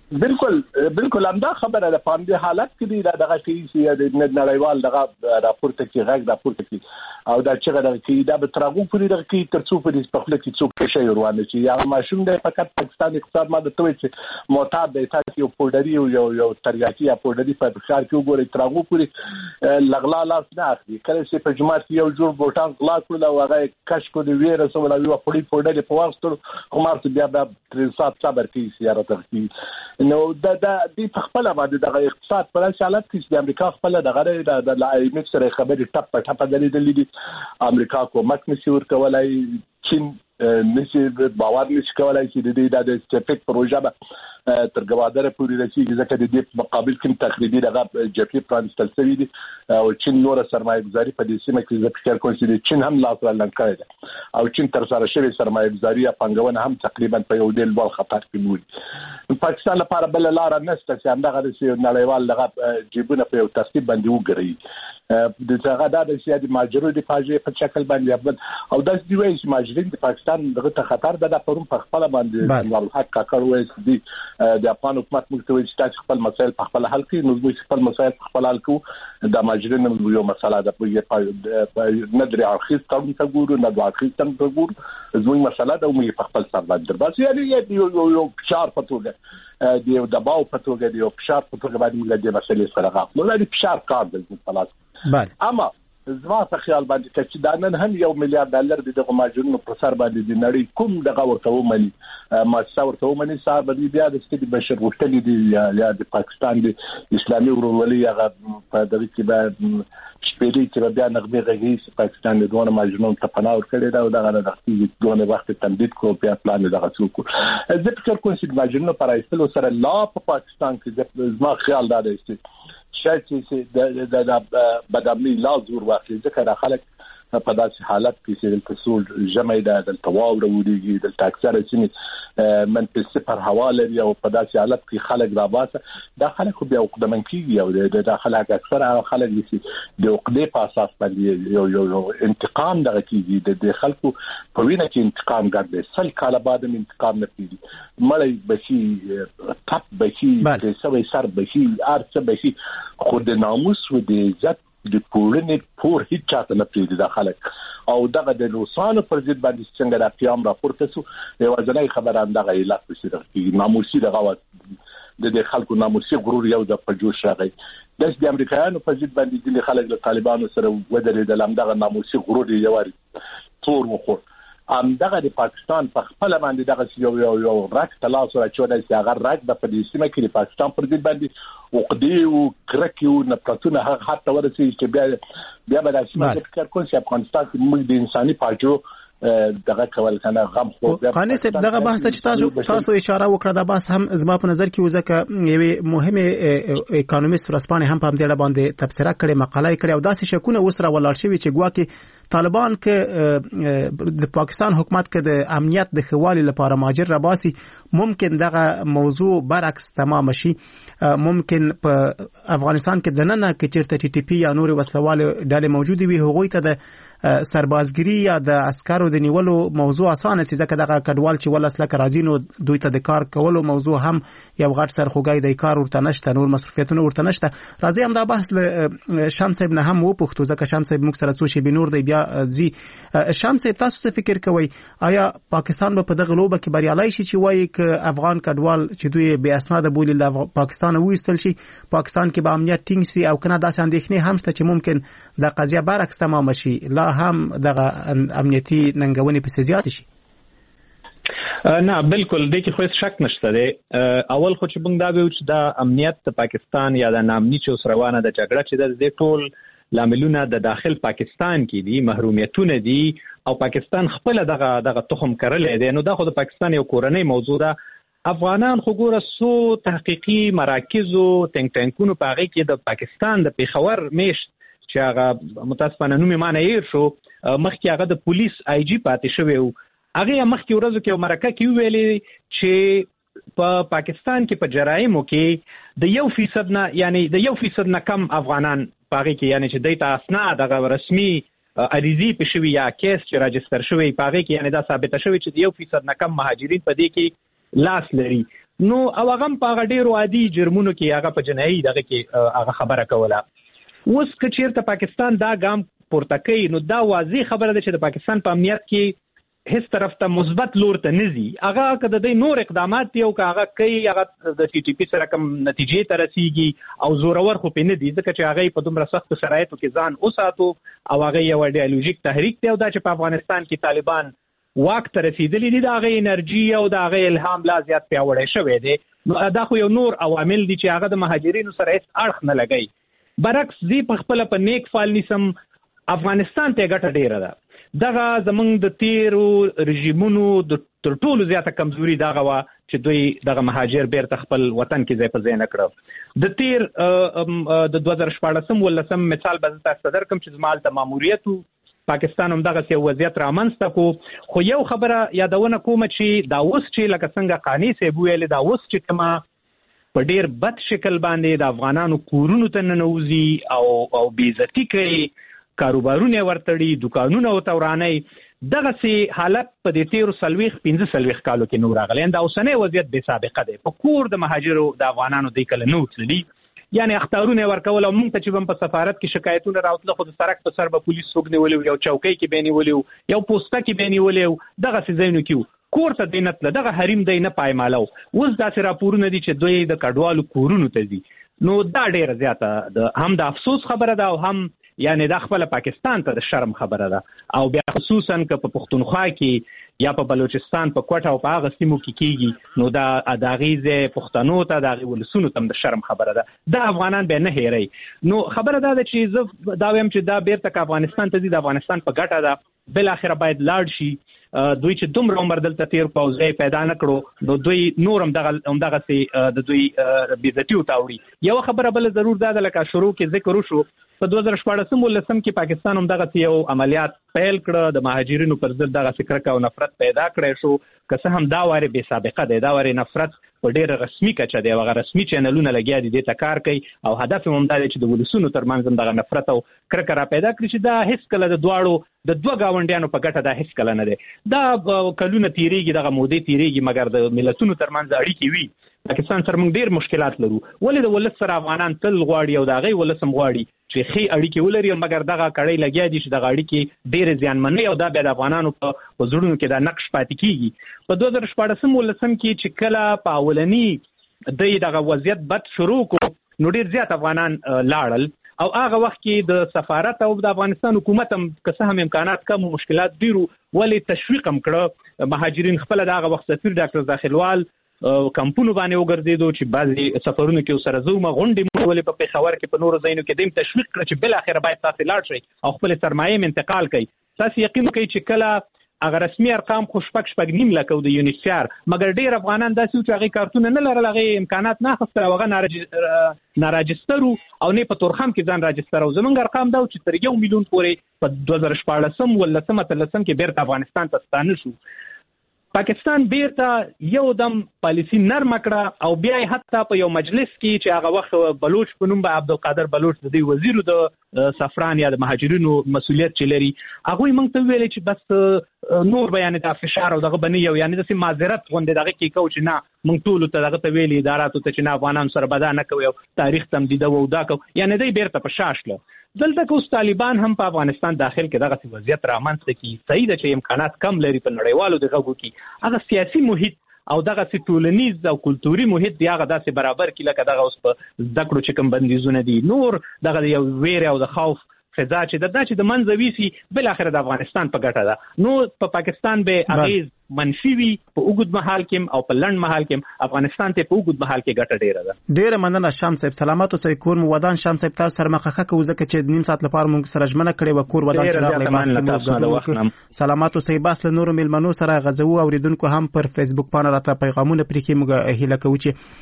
بالکل بالکل همدا خبره ده. په دې حالت کې دی دغه چې د نړیوال دغه راپورته کې غږ راپورته کې او دا چې دغه کې دا به ترغو پوری دغه کې ترڅو په دې په خپل کې څوک شي روانه چې یا ماشوم د فقط پاکستان اقتصاد ماده توي چې معتاد دی تاسو یو پودري یو یو تریاکي یا پودري په ښار کې وګورئ ترغو پوری لغلا لاس نه اخلي. کله چې په جماعت کې یو جوړ بوټان غلا کړل او هغه کش کو دی ویره سو ولا یو پړی پودري په واسطه کومارت بیا بیا تر سات صبر کې سیاره ترکی نو دا د دې خپل باندې د اقتصاد پر حالت کې د امریکا خپل دغه د آی ایم ایف سره خبرې ټپ ټپ درېدلې دي. امریکا کومک نشي ورکولای، چین نشي باور نشي کولای چې د دې د سټیپک پروژه به تر ګوادره پورې رسیږي ځکه د دې مقابل کې تخریبي دغه جپی پرانستل شوی دي او چین نور سرمایه گذاري په دې سیمه کې زه فکر کوم چې چین هم لاس لاندې کړی دی او چین تر سره شوی سرمایه گذاري یا پنګونه هم تقریبا په یو ډول بل خطر کې موجود. پاکستان لپاره بل لار نشته چې همدغه د نړیوال دغه جيبونه په یو ترتیب باندې وګرځي. د څنګه د سیاسي ماجرو د فاجعه په شکل باندې او د دې وایي چې ماجرین د پاکستان دغه خطر د پروم په خپل باندې نور حق کاکړ وایي دي د افغان حکومت مختوي چې تاسو خپل مسایل په خپل حل کړئ نو موږ خپل مسایل په خپل حل کوو. د ماجرین یو مسله ده په ندري اخیس تاسو ته ګورو نه د اخیس تم ته ګورو زموږ مسله ده موږ په خپل سر باندې بس یعنی یو یو فشار پټوګه دی د باو پټوګه دی او فشار پټوګه باندې موږ د مسلې سره غاښ نو د فشار کار دی په لاس. بله اما زما په خیال باندې چې دا نن هم یو میلیارډ ډالر د دغه ماجرونو پر سر باندې د نړۍ کوم دغه ورته ومني مؤسسه ورته ومني صاحب باندې بیا د ستې بشر غوښتنې دي یا د پاکستان د اسلامي ورورولۍ هغه په دغه کې به شپېلې چې بیا نغمه غږی چې پاکستان د دوه ماجرونو ته پناه ورکړي دا او دغه د وختي دوه وخت تمدید کو بیا پلان دغه څوک زه فکر کوم چې ماجرونو پر ایستلو سره لا په پاکستان کې زما خیال دا دی چې شاید چې د د بدامني لا زور واخلي ځکه دا خلک په داسې حالت کې چې د تصول جمعي د تواور ودیږي د اکثر سیمې من په سپر حواله او په داسې حالت کې خلک را باسه دا خلک بیا وقدمن کیږي او د خلک اکثر خلک چې د عقدې په اساس باندې یو یو یو انتقام دغه کیږي د خلکو په وینه کې انتقام ګرځي سل کاله بعد انتقام نه پیږي مړی بشي تپ بشي د سوي سر بشي ارڅ بشي خود ناموس و د عزت د پورنې پور هیڅ چاته نه پیږي د خلک او دغه د روسانو پر ضد باندې څنګه د قیام راپورته شو یو ځلای خبره اندغه علت بشي د ناموسي دغه د خلکو ناموسي غرور یو د پجوش راغی د امریکایانو په ضد باندې د خلک د طالبانو سره ودرېدل همدغه ناموسي غرور یې یواري تور وخور ام دغه د پاکستان په خپل باندې دغه یو یو یو راک تلاش راچوي چې هغه راک د پدیسمه کې د پاکستان پر ضد باندې وقدي او کرکیو نفرتونه هغه حتی ورسي چې بیا بیا به داسې مګر کار کوي چې افغانستان کې موږ د انساني پاجو دغه کول کنه غم خو قانې سپ دغه بحث ته تاسو تاسو اشاره وکړه دا بحث هم زما په نظر کې وزکه یوه مهمه اکونومیست ورسپانه هم په دې اړه باندې تبصره کړې مقاله کړې او داسې شکونه وسره ولاړ شوی چې ګواکې طالبان کې د پاکستان حکومت کې د امنیت د خوالي لپاره ماجر رباسي ممکن دغه موضوع برعکس تمام شي ممکن په افغانستان کې د نن کې چیرته ټي ټي پی یا نور وسلواله ډلې موجود وي هغوی ته د سربازګری یا د عسکرو د نیولو موضوع اسانه سي ځکه دغه کډوال چې ولس لکه راځي نو دوی ته د کار کولو موضوع هم یو غټ سرخوګای د کار ورته نشته نور مصرفیتونه ورته نشته راځي هم دا بحث له شمس ابن هم و پښتو ځکه شمس ابن مختار څو شي بنور دی بیا زی شمس تاسو څه فکر کوئ آیا پاکستان به په دغه لوبه کې بریالي شي چې وایي ک افغان کډوال چې دوی بے اسناد بولی له پاکستان وېستل شي پاکستان کې به امنیت ټینګ شي او کنه داسې اندېښنې هم شته چې ممکن د قضیه برعکس تمام شي لا هم دغه امنیتي ننګونې په زیات شي نه بالکل د کې خو شک نشته دی اول خو چې موږ دا ویو چې د امنیت د پاکستان یا د نامني چې روانه د جګړه چې د ټول لاملونه د داخل پاکستان کې دي محرومیتونه دي او پاکستان خپل دغه دغه تخم کړل دی نو دا خو د پاکستان یو کورنۍ موضوع ده افغانان خو ګوره سو تحقیقي مراکز او تنک ټانکونو په هغه کې د پاکستان د پیښور میشت چې هغه متاسفانه نوم یې معنی یې شو مخکې هغه د پولیس آی جی پاتې شوی و هغه مخکې ورځو کې مرکه کې ویلي چې په پاکستان کې په جرایمو کې د یو فیصد نه یعنی د یو فیصد نه کم افغانان پاره کې یعنی چې دیتا اسناد دغه رسمي اریزي په شوی یا کیس چې راجستر شوی پاره کې یعنی دا ثابت شوی چې د یو فیصد نه کم مهاجرین په دې کې لاس لري نو او هغه په هغه ډیرو عادي جرمونو کې هغه په جنایي دغه کې هغه خبره کوله. اوس که چیرته پاکستان دا ګام پورته کوي نو دا واضح خبره ده چې د پاکستان په امنیت کې هیڅ طرف ته مثبت لور ته نزي. هغه که د دې نور اقدامات دی او که هغه کوي هغه د سی ټي پی سره کوم نتیجې ته رسیږي او زورور خو پې نه دي ځکه چې هغه په دومره سختو شرایطو کې ځان وساتو او هغه یو ایډیالوژیک تحریک دی او دا چې په افغانستان کې طالبان واک ته رسیدلی دي د هغه انرژي او د هغه الهام لا زیات پیاوړی شوی دی. نو دا خو یو نور عوامل دي چې هغه د مهاجرینو سره هیڅ اړخ نه لګي. برعکس زی په خپل په نیک فال نیسم افغانستان ته ګټه ډیره ده. دغه زمونږ د تیرو رژیمونو د تر ټولو زیاته کمزوري دغه وا چې دوی دغه مهاجر بیرته خپل وطن کې ځای په ځای نه کړو. د تیر د دوه زره شپاړسم ولسم مثال به تاسو درکم چې زمال ته ماموریت پاکستان هم دغه سی وضعیت رامنځته کو. خو یو خبره یادونه کوم چې دا اوس چې لکه څنګه قانی صاحب ویل دا اوس چې کما په ډیر بد شکل باندې د افغانانو کورونو ته ننوزي او او بیزتی کوي، کاروبارونه ورتړي، دکانونه او توراني، دغه سي حالت په دې تیرو سلويخ پنځه سلويخ کالو کې نور راغلی. دا اوسنۍ وضعیت به سابقه ده. په کور د مهاجرو د افغانانو د کله نو تللی، یعنی اختارونه ورکول او موږ ته چې په سفارت کې شکایتونه راوتله خو د سرک په سر به پولیس وګنی ولې یو چوکۍ کې بینی ولې یو پوسټه کې بینی ولې دغه سي زینو کې کور ته دینت له دغه حریم دی نه پایمالو. اوس دا سي راپورونه دي چې دوی د کډوالو کورونو ته دي. نو دا ډیره زیاته د هم د افسوس خبره ده او هم یعنی د خپل پاکستان ته د شرم خبره ده. او بیا خصوصا که په پښتونخوا کې یا په بلوچستان په کوټه او په هغه سیمو کې کیږي نو دا اداغیزه پښتنو ته د ولسونو ته د شرم خبره ده. دا افغانان به نه هېري. نو خبره ده چې زه دا وایم چې دا بیرته افغانستان ته دي د افغانستان په ګټه ده. بل اخر باید لاړ شي. دوی چې دومره عمر دلته تیر پوزې پیدا نه کړو نو دوی نورم دغه همدغه سي د دوی بیزتیو تاوړي. یو خبره بل ضرور ده لکه شروع کې ذکر وشو په دوه زره شپاړسم ولسم کې پاکستان هم دغه یو عملیات پیل کړ د مهاجرینو پر ضد دغه فکر او نفرت پیدا کړی شو. که څه هم دا واره به سابقه ده، دا واره نفرت په ډېر رسمي کچه دی، هغه رسمي چینلونه لګیا دي د کار کوي او هدف هم دا دی چې د ولسونو ترمنځ دغه نفرت او کرکه را پیدا کړي چې دا هیڅ کله د دواړو د دوه گاونډیانو په ګټه دا هیڅ کله نه دی. دا کلونه تیریږي دغه مودې تیریږي مګر د ملتونو ترمنځ اړیکې وي. پاکستان سره موږ ډېر مشکلات لرو. ولې د ولس سره افغانان تل غواړي او دا غي ولسم غواړي چې خي اړیکې ولري مګر دغه کړۍ لګیا دي چې دغه اړیکې ډېر زیانمنې او دا بیا د افغانانو په وزړونو کې دا نقش پاتې کیږي. په دوه زره شپاړسم ولسم کې چې کله په اولنی د دغه وضعیت بد شروع کو نو ډېر زیات افغانان لاړل او هغه وخت کې د سفارت او د افغانستان حکومت هم که څه هم امکانات کم او مشکلات ډیرو ولې تشویق هم کړه. مهاجرین خپل دغه وخت سفیر ډاکټر داخلوال کمپونو باندې وګرځیدو چې بعضي سفرونه کې سره زومه غونډې مولې په پیښور کې په نورو ځایونو کې دیم تشویق کړ چې بل اخر باید تاسو لاړ شئ او خپل سرمایه انتقال کړئ. تاسو یقین کوئ چې کله اگر رسمي ارقام خو شپږ شپږ نیم لکه د یونیسفیر مګر ډیر افغانان داسې چې هغه کارتونه نه لرل، هغه امکانات نه اخیستل، هغه ناراجسترو او نه په تورخم کې ځان راجسترو. زمونږ ارقام دا چې تر یو میلیون پورې په دوه زره شپاړسم ولسم اتلسم کې بیرته افغانستان ته ستانه شو. پاکستان بیرته یو دم پالیسی نرم کړه او بیا حتی په یو مجلس کې چې هغه وخت بلوچ په نوم به عبدالقادر بلوچ د دې وزیر د سفران یا د مهاجرینو مسولیت چې لري هغه موږ ته ویل چې بس نور بیان د فشار او دغه بنی یو یعنی د معذرت غونډه دغه کې کو چې نه موږ ټول ته دغه ته ویلي اداراتو ته چې نه افغانان سره بدا نه کوي او تاریخ تمدید او دا کو یعنی د بیرته په شاشله. دلته که اوس طالبان هم په افغانستان داخل کې دغه وضعیت رامنځته کی صحیح ده چې امکانات کم لري په نړیوالو دغه کې هغه سیاسي محیط او دغه ټولنیز او کلتوري محیط دی هغه داسې برابر کی لکه دغه اوس په زده کړو چې کوم بندیزونه دي نور دغه یو ویر او د خوف فضا چې د داسې د منځوي سي بل اخر د افغانستان په ګټه ده. نو په پاکستان به اغیز منفي وي په اوږد مهال کې او په لنډ مهال کې افغانستان ته په اوږد مهال کې ګټه ډیره ده. ډیره مننه شام صاحب. سلامات اوسئ. کور مو ودان شام صاحب تاسو سره مخه خکه وزکه چې نیم ساعت لپاره مونږ سره ژمنه کړې و کور ودان چې راغلی. سلامات اوسئ. باس له نور ملمنو سره غزو اوریدونکو هم پر فیسبوک باندې راته پیغامونه پرې کې موږ هیله کوو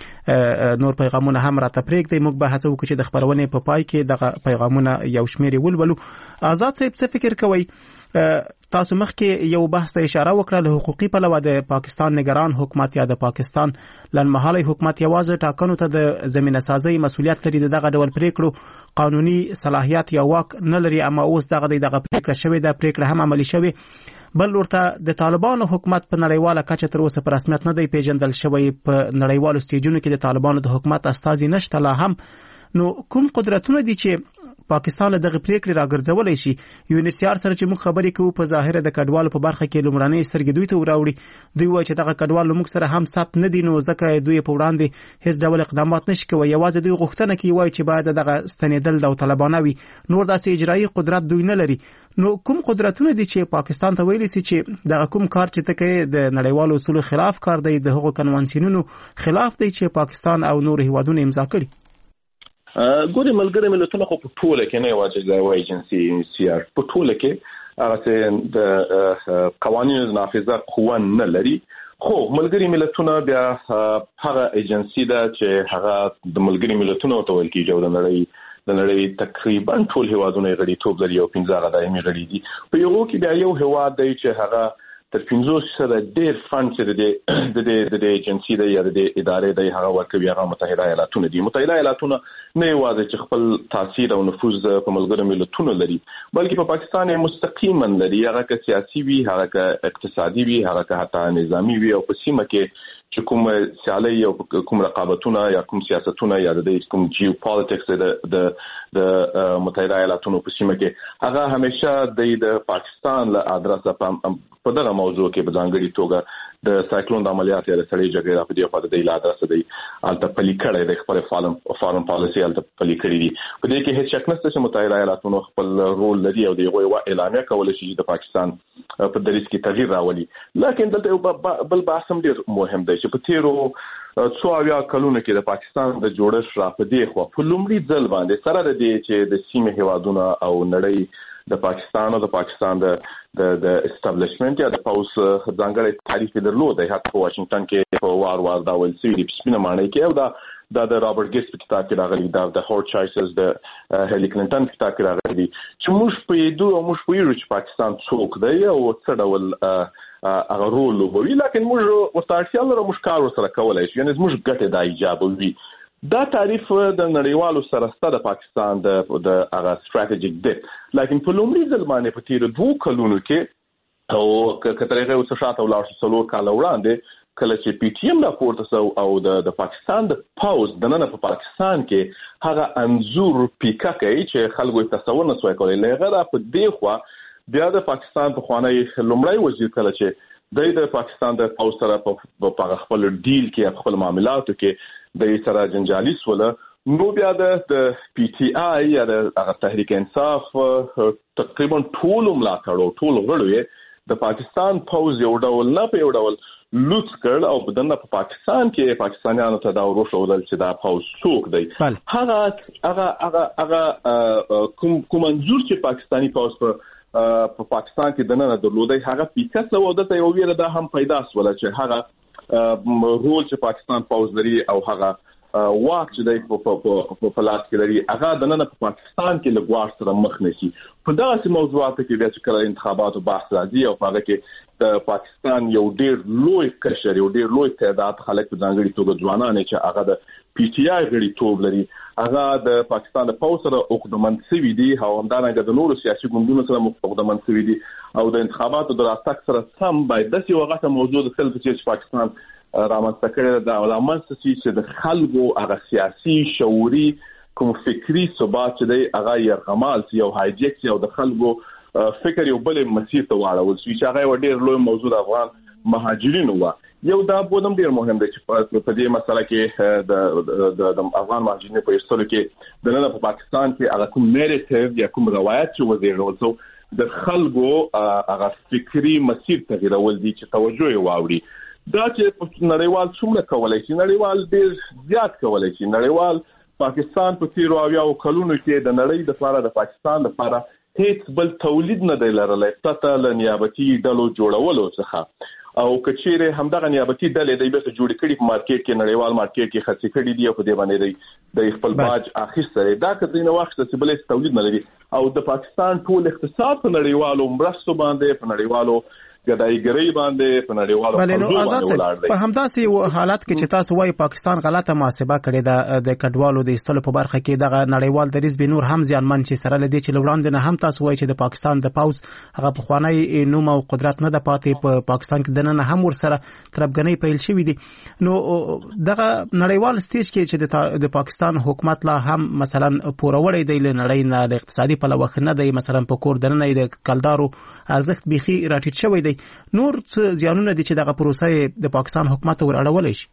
چې نور پیغامونه هم راته پرېږدئ. موږ به هڅه وکړو چې د خبرونې په پای کې دغه پیغامونه یو شمېر ولولو. آزاد صاحب څه فکر کوئ؟ تاسو مخکې یو بحث ته اشاره وکړه له حقوقي پلوه د پاکستان نگران حکومت یا د پاکستان لنډمهالی حکومت یوازې ټاکنو ته د زمینه سازي مسولیت لري، دغه ډول پریکړو قانوني صلاحیت یا واک نه لري، اما اوس دغه دغه پریکړه شوې ده، پریکړه هم عملي شوې. بل ورته د طالبانو حکومت په نړیواله کچه تر اوسه په رسمیت نه دی پیژندل شوی. په نړیوالو سټیجونو کې د طالبانو د حکومت استازي نشته لا هم. نو کوم قدرتونه دي چې پاکستان دغه پریکړې راګرځولای شي؟ یو ان ایچ سی آر سره چې موږ خبرې کوو په ظاهر د کډوالو په برخه کې لومړنۍ سترګې دوی ته وراوړي. دوی وایي چې دغه کډوال موږ سره هم ثبت نه دي، نو ځکه دوی په وړاندې هیڅ ډول اقدامات نشي کوي. یوازې دوی غوښتنه کوي وایي چې باید دغه ستنېدل د طالبانو وي، نور داسې اجرایي قدرت دوی نه لري. نو کوم قدرتونه دي چې پاکستان ته ویلي سي چې دغه کوم کار چې ته کوي د نړیوالو اصولو خلاف کار دی، د هغو کنوانسیونونو خلاف دی چې پاکستان او نور هیوادونه امضا کړي؟ ګوري ملګری ملتونه خو په ټوله کې نه واجب دی وایي ایجنسی سی آر په ټوله کې هغه د قوانینو نافذه قوه نه لري. خو ملګری ملتونه بیا هغه ایجنسی ده چې هغه د ملګری ملتونو ته ویل کېږي او د نړۍ د نړۍ تقریبا ټول هیوادونه یې غړیتوب لري او پنځه هغه دایمي غړي دي. په یو کې بیا یو هیواد دی چې هغه تر پنځوس سره ډېر فند چې د د د ایجنسی دی یا د ادارې دی هغه ورکوي، هغه متحده ایالاتونه دي. متحده ایالاتونه نه یوازې چې خپل تاثیر او نفوذ په ملګرو ملتونو لري، بلکې په پاکستان یې مستقیما لري، هغه که سیاسي وي، هغه که اقتصادي وي، هغه که حتی نظامی وي، او په سیمه کې چې کوم سیالي او کوم رقابتونه یا کوم سیاستونه یا د کوم جیو پالیټکس د د د متحده ایالاتونو په سیمه کې هغه همیشه د پاکستان له ادرسه په دغه موضوع کې په ځانګړي توګه د سایکلون د عملیات یا د سړې جګړې په دې په د ادرسه دی الته پلي کړی د خپل فارم فارم پالیسي الته پلي کړی دي. په دې کې هیڅ شک نشته چې متحده ایالاتونو خپل رول لري او دغه یو اعلان کولای شي د پاکستان په دریځ کې تغییر راولي. لکه دلته بل بحث هم ډیر مهم دی چې په تیرو څو اویا کلونو کې د پاکستان د جوړښت را په دی خو په لومړي ځل باندې سره د دې چې د سیمه هیوادونو او نړۍ د پاکستان او د پاکستان د د د اسټابلیشمنت یا د پاوس ځانګړي تاریخ درلود. حتی په واشنگټن کې په وار وار دا ول سوي د سپینه معنی کې او دا د رابرټ ګیټس په کتاب کې راغلي، دا د هورت چایسز د هیلی کلینټن په کتاب کې راغلي چې موږ په یدو او موږ په یو چې پاکستان څوک دی او څه ډول هغه رول لوبوي، لکه موږ ورته لرو موږ کار سره کولای شو، یعنی موږ ګټه د ایجابوي. دا تعریف د نړیوالو سره ستاسو د پاکستان د د هغه ستراتیژیک دی، لکه په لومړي ځل باندې په تیر دوه کلونو کې او کترغه اوس شاته ولاړ څلور کال وړاندې کله چې پی ټی ایم راپورته سو او د د پاکستان د پاوز د نن په پاکستان کې هغه انزور پیکا کوي چې خلکو تصور نه سوي کولای. لغه په دې خوا بیا د پاکستان په خوانی لومړی وزیر کله چې د پاکستان د پاوز سره په خپل ډیل کې خپل معاملاتو کې د سره جنجالي سوله، نو بیا د پی ټی آی یا د تحریک انصاف تقریبا ټول ملاتړو ټول غړي د پاکستان پاوز یو ډول نه په یو ډول لوټ کړ او بدنه په پاکستان کې پاکستانیانو ته دا وروښودل چې دا پاوز څوک دی. هغه هغه هغه هغه کوم کوم منظور چې پاکستانی پاوز په په پاکستان کې دنه درلودای هغه پیکس او د یو ویره دا هم پیدا سول چې هغه رول چې پاکستان پاوز لري او هغه واک چې د په په لاس کې لري هغه د نن په پاکستان کې لګوار سره مخ نشي. په دغه موضوعاتو کې بیا چې کله انتخاباتو بحث راځي او هغه کې د پاکستان یو ډیر لوی قشر یو ډیر لوی تعداد خلک په ځانګړي توګه ځوانان چې هغه د پی ټی آی غړي توب لري هغه د پاکستان د پاوز سره عقدمن شوی دي او همدارنګه د نورو سیاسي ګوندونو سره عقدمن شوی دي او د انتخاباتو د راستک سره سم باید د یو غټه موضوع د خلک چې پاکستان رامنځته کړی د علامات چې د خلکو هغه سیاسي شعوري کوم فکری ثبات چې دی هغه یرغمال یو هایجیک یو د خلکو فکر یو بل مسیر ته واړول چې هغه ډېر لوی موضوع د افغان مهاجرینو و. یو دا بودم ډیر مهم دی چې په دې مسله کې د د افغان مهاجرینو په اړه کې د نن په پاکستان کې هغه کوم نیریټیو یا کوم روایت چې وزیرول سو د خلکو هغه فکری مسیر تغیرول دي چې توجه یې واوړي. دا چې نړیوال څومره کولای شي، نړیوال ډیر زیات کولای شي. نړیوال پاکستان په تیرو اویا کلونو کې د نړۍ د لپاره د پاکستان لپاره هیڅ بل تولید نه دی لرلی پته له نیابتي ډلو جوړولو څخه او کچېره همدغه نیابتي ډلې د بیرته جوړ کړي په مارکیټ کې نړیوال مارکیټ کې خرڅ کړي دي او په دې باندې د خپل باج اخیسته دا کله نه وخت چې بل تولید نه لري او د پاکستان ټول اقتصاد په نړیوالو مرستو باندې په نړیوالو ګدایګری باندې په نړیوالو باندې ولاړ دی. په همداسې حالت کې چې تاسو وایي پاکستان غلطه محاسبه کړې ده د کډوالو د ایستلو په برخه کې، دغه نړیوال دریځ به نور هم زیانمن چې سره لدی چې وړاندې نه هم تاسو وایي چې د پاکستان د پاوز هغه په خوانی نوم او قدرت نه د پاتې په پاکستان کې دنه هم ورسره تربګنۍ پیل شوې دي. نو دغه نړیوال سټیج کې چې د پاکستان حکومت لا هم مثلا پوروړی دی له نړۍ نه د اقتصادي پلوه نه دی، مثلا په کور دنه د کلدارو ارزښت بيخي راټیټ شوی دی، نور څه زیانونه دي چې دغه پروسه د پاکستان حکومت ور اړولای شي؟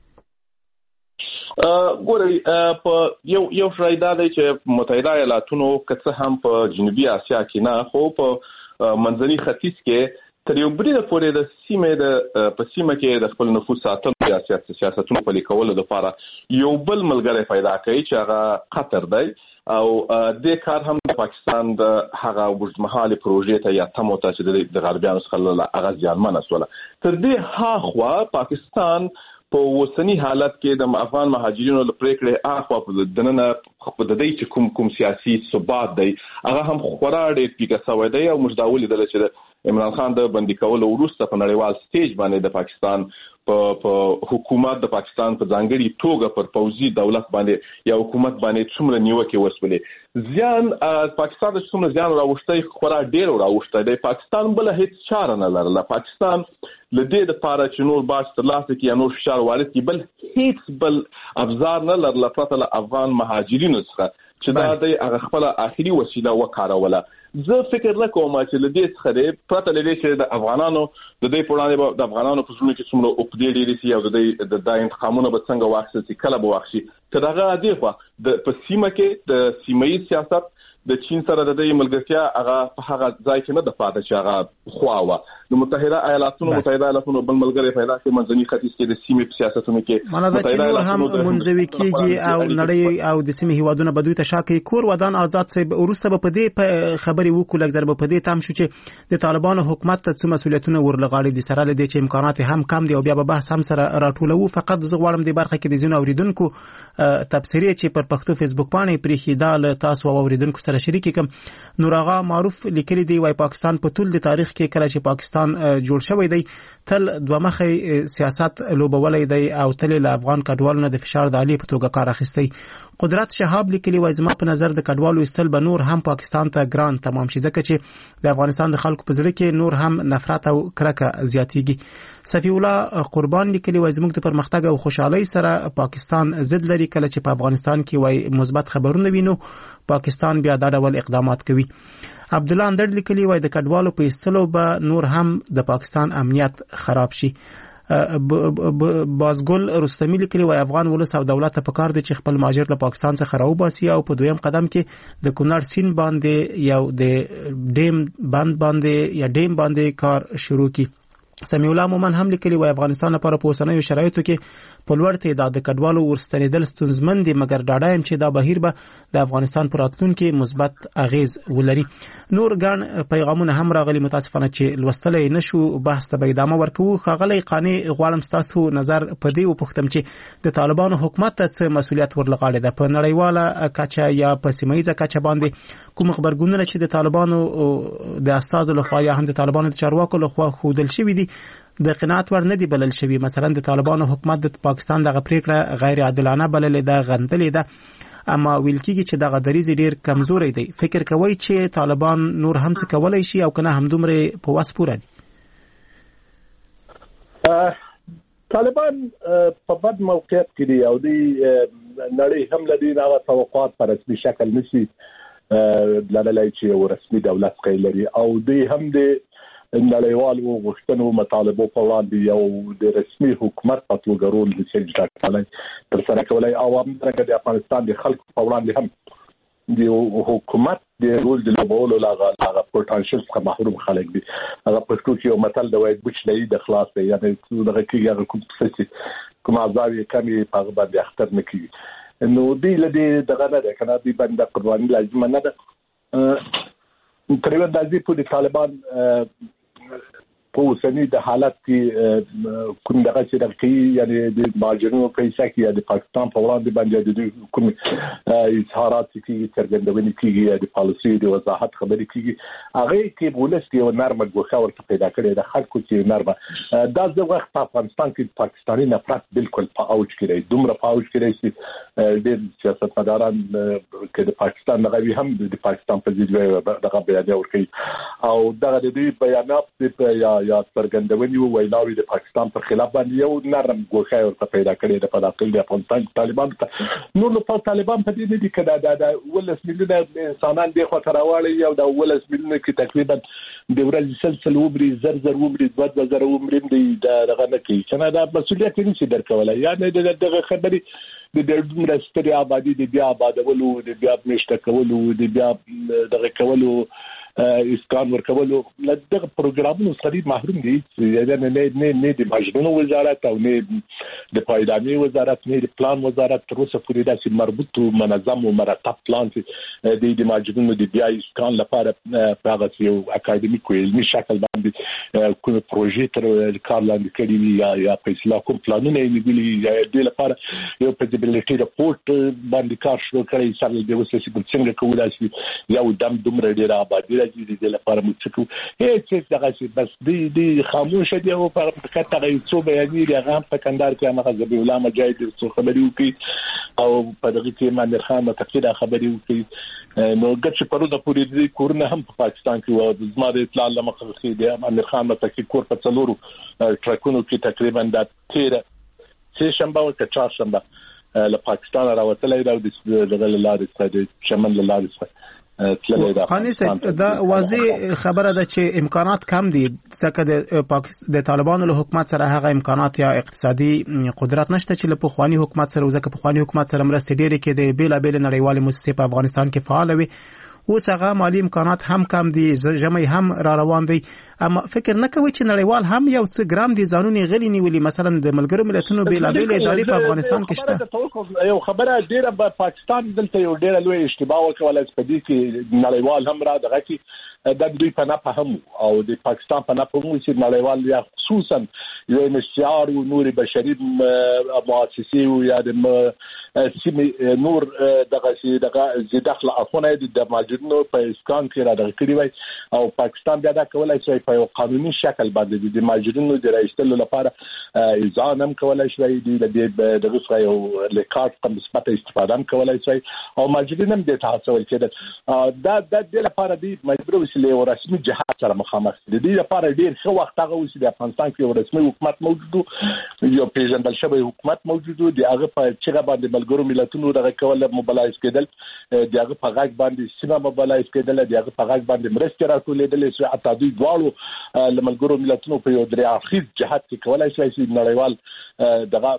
ګورئ په یو یو شایدا دی چې متحده ایالاتونو که هم په جنوبي اسیا کې نه، خو په منځني ختیځ کې تر یو بریده پورې د سیمې د په سیمه کې د خپل نفوذ ساتلو یا سیاستونو پلي کولو لپاره یو بل ملګری پیدا کوي چې هغه قطر دی، او د کار هم د پاکستان د هغه وژمحالي پروژې ته یا تمو ته چې د غربیانو څخه هغه ځانمنه سوله. تر دې هاخوا پاکستان په وسنی حالت کې د افغان مهاجرینو لپاره کړه اخوا په دننه په د دې چې کوم کوم سیاسي ثبات دی هغه هم خورا ډېر پیکه سوی دی، او موږ دا ولیدل چې عمران خان د بندي کولو وروسته په نړیوال سټیج باندې د پاکستان په په حکومت د پاکستان په ځانګړي توګه پر پوځي دولت باندې یا حکومت باندې څومره نیوکه وسولې. ځان پاکستان د څومره ځان راوښتي خورا ډېر راوښتي دی. پاکستان بل هیڅ چاره نه لرله. پاکستان لدې د پاره چې نور باج ترلاسه کړي یا نور فشار وارد کړي بل هیڅ بل افزار نه لرله پرته له افغان مهاجرینو څخه چې دا د هغه خپل اخري وسیله وکاروله. زه فکر نه کوم چې لدې څخه د پرته لدې چې د افغانانو د دې پړاندې د افغانانو په ژوند کې څومره اوپډیټ لري سي او د دې د انتخابونو به څنګه واخلي چې کله به واخلي ترغه دی خو د په سیمه کې د سیمایي سیاست د چین سره د دې ملګرتیا هغه په هغه ځای کې نه د پاتې چې هغه خواوه د متحده ایالاتونو متحده ایالاتونو بل ملګری پیدا کړي منځني ختیځ کې د سیمې سیاستونو کې مانه چې نور هم منځوي کېږي او نړۍ او د سیمې هیوادونو بدوي ته شاکي کور ودان آزاد سي ورسته په دې خبري وکړو لږ ضرب په دې تام شو چې د طالبانو حکومت ته څه مسولیتونه ورلغاړي دي سره لدې چې امکانات هم کم دي او بیا به بحث هم سره راټولو. فقط زه غواړم د برخه کې د زینو اوریدونکو تبصری چې پر پښتو فیسبوک باندې پرې خیدال تاسو اوریدونکو سره شریک کوم. نورغه معروف لیکلي دی وايي پاکستان په ټول د تاریخ کې کله چې پاکستان جوړ شوی دی تل دوه مخې سیاست لوبولې دی او تل له افغان کډوالو نه د فشار د عالی په توګه کار اخیستی. قدرت شهاب لیکلي وايي زما په نظر د کډوالو استل به نور هم پاکستان ته ګران تمام شي ځکه چې د افغانستان د خلکو په زړه کې نور هم نفرت او کرکه زیاتیږي. صفی الله قربان لیکلي وايي زموږ د پرمختګ او خوشحالي سره پاکستان ضد لري، کله چې په افغانستان کې وايي مثبت خبرونه وینو پاکستان بیا دا ډول اقدامات کوي. عبد الله اندر لیکلي وايي د کډوالو په ایستلو به نور هم د پاکستان امنیت خراب شي. بازګل رستمی لیکلي وايي افغان ولس او دولت ته پکار دي چې خپل مهاجر له پاکستان څخه راوباسي او په دویم قدم کې د کونړ سیند باندې یو د ډیم بند باندې یا ډیم باندې کار شروع کړي. سمیع الله مومن هم لیکلي وايي افغانستان لپاره په اوسنیو شرایطو کې په لوړ تعداد د کډوالو ورستنیدل ستونزمن دي، مګر ډاډه یم چې دا بهیر به د افغانستان پر راتلونکي مثبت اغیز ولري. نور ګڼ پیغامونه هم راغلي، متاسفانه چې لوستلې نشو، بحث ته به ادامه ورکوو. ښاغلی قانی غواړم ستاسو نظر په دې وپوښتم چې د طالبانو حکومت ته څه مسولیت ورلغاړي ده په نړیواله کچه یا په سیمایي کچه باندې کوم خبرګونونه چې د طالبانو د استازو لخوا یا هم د طالبانو د چارواکو لخوا خودل شوی دي د قناعت ور نه دی بلل شوی. مثلا د طالبانو حکومت د پاکستان دغه پریکړه غیر عادلانه بللې ده، غندلې ده، اما ویل کېږي چې دغه دریځ ډیر کمزوري دی. فکر کوي چې طالبان نور هم څه کولای شي او کنه همدومره په واس پوره دي؟ طالبان په بد موقعیت کې دي او د نړۍ هم لدی دا توقعات پر رسمي شکل نشي لرلای چې یو رسمي دولت قایل لري او د هم د نړیوالو غوښتنو مطالبو په وړاندې یو د رسمي حکومت په توګه رول چې ځکه تر سره کولای او همدغه د افغانستان د خلکو په وړاندې هم د حکومت د رول د لوبولو لاغه هغه پوتنشل څخه محروم خلک دي. هغه پښتو کې یو متل دی وايي بوچ لري د خلاص دی، یعنی دغه کې هغه کوم څه کوم ازاوی کمی په باندې اختر نه کیږي. نو دی لدی دغه نه ده کنه دی باندې قرباني لازم نه ده. تقریبا د دې په طالبان په اوسنی د حالت کې کوم دغه چې د کی یعنی د ماجرونو په حساب کې د پاکستان په وړاندې باندې د کوم اظهارات کې څرګندونې کیږي د پالیسي د وضاحت خبرې کیږي هغه کې بولس کې یو نرمه ګوښه ورته پیدا کړې د خلکو چې نرمه دا د وخت په افغانستان کې پاکستاني نفرت بالکل په اوج کې دی دومره په اوج کې دی چې د سیاستمداران کې د پاکستان دغه هم د پاکستان په ضد دغه بیان ورکړي او دغه د دې بیانات یا یا څرګندونې ویلاوي د پاکستان پر خلاف باندې یو نرم ګوښه ورته پیدا کړې د پداخل د افغانستان طالبان ته نور په طالبان په دې دي کړه د ولس ملي انسانان د خو تراوالي او د ولس ملي کې تقریبا د ورځې سلسله وبري زر زر وبري دوه زر وبري د دغه نه کې چې دا مسؤلیت نشي درکولای یعنی دغه خبرې د دې مرستې آبادی د بیا آبادولو د بیا مشته کولو د بیا دغه کولو اسکان ورکولو لږه پروګرامونو سړي محروم دي یعنی نه نه نه د ماجرونو وزارت او نه د پایدامي وزارت نه د پلان وزارت تر اوسه پورې داسې مربوط او منظم او مرتب پلان چې د ماجرونو د بیا اسکان لپاره په هغه یو اکاډمیک او علمي شکل باندې کوم پروژې تر کار لاندې کړی یا یا په اصلاح کوم پلانونه یې نیولي د لپاره یو فیزیبিলিټي رپورت باندې کار شروع کړی چې د اوسه څنګه کولای شي یو دم دومره ډیر آبادی د لپاره مڅکو هیڅ دغه چې بس دی دی خاموش دي او په کته غي څو بیانې هغه په کندهار کې هغه ذبی الله مجاهد څو خبري وکي او په دغه کې مانر خان تفصیل خبري وکي نو ګټ په روزه پوری دي کورونه هم په پاکستان کې و د زماره اطلاع لمخه کې دي مانر خان متکی کور په څلورو ټرکونو کې تقریبا د تیر سه شنبه او چهار شنبه له پاکستان راوتلې دا د لارې د شمال لارې خاني صاحب دا واضح خبره ده چې امکانات کم دي ځکه د پاکستان د طالبانو له حکومت سره هغه امکانات یا اقتصادي قدرت نشته چې له پخوانی حکومت سره ځکه پخوانی حکومت سره مرستې ډېرې کې د بیل بیل نړیوال مؤسسې په افغانستان کې فعال وي اوس هغه مالی امکانات هم کم دي جمعي هم را روان دي اما فکر نه کوي چې نړیوال هم یو څه ګرام دي ځانونی غلي نیولي مثلا د ملګرو ملتونو بیل بیل ادارې په افغانستان کې شته یو خبره ډیره په پاکستان دلته یو ډیره لوی اشتباه وکړه چې په دې کې نړیوال هم را دغه کې د دوی په نه فهم او د پاکستان په نه فهم چې نړیوال یا خصوصا یو انشعار او نور بشري مؤسسې او یا د سیمه نور دغه چې دغه زیدخل افونه د ماجرونو په اسکان کې را دغه کړی وای او پاکستان بیا دا کولای شي په یو قانوني شکل باندې د ماجرونو د رئیسلو لپاره ځان هم کولای شي د دغه یو لیکات په مثبت استفاده هم کولای شي او ماجرین هم د تحصیل کېدل دا د دې لپاره دی مجبور وسیله او رسمي جهاد سره مخامخ دي د دې لپاره ډیر ښه وخت هغه وسیله د افغانستان کې یو رسمي حکومت موجود یو پیژندل شوی حکومت موجود دی هغه په چیرې باندې ملګرو ملتونو دغه کول موبلایز کېدل دی هغه په غاګ باندې سیمه موبلایز کېدل دی هغه په غاګ باندې مرستې راټولېدل چې اته دوی دواړو ملګرو ملتونو په یو درې اخیز جهاد کې کولای شي چې نړیوال دغه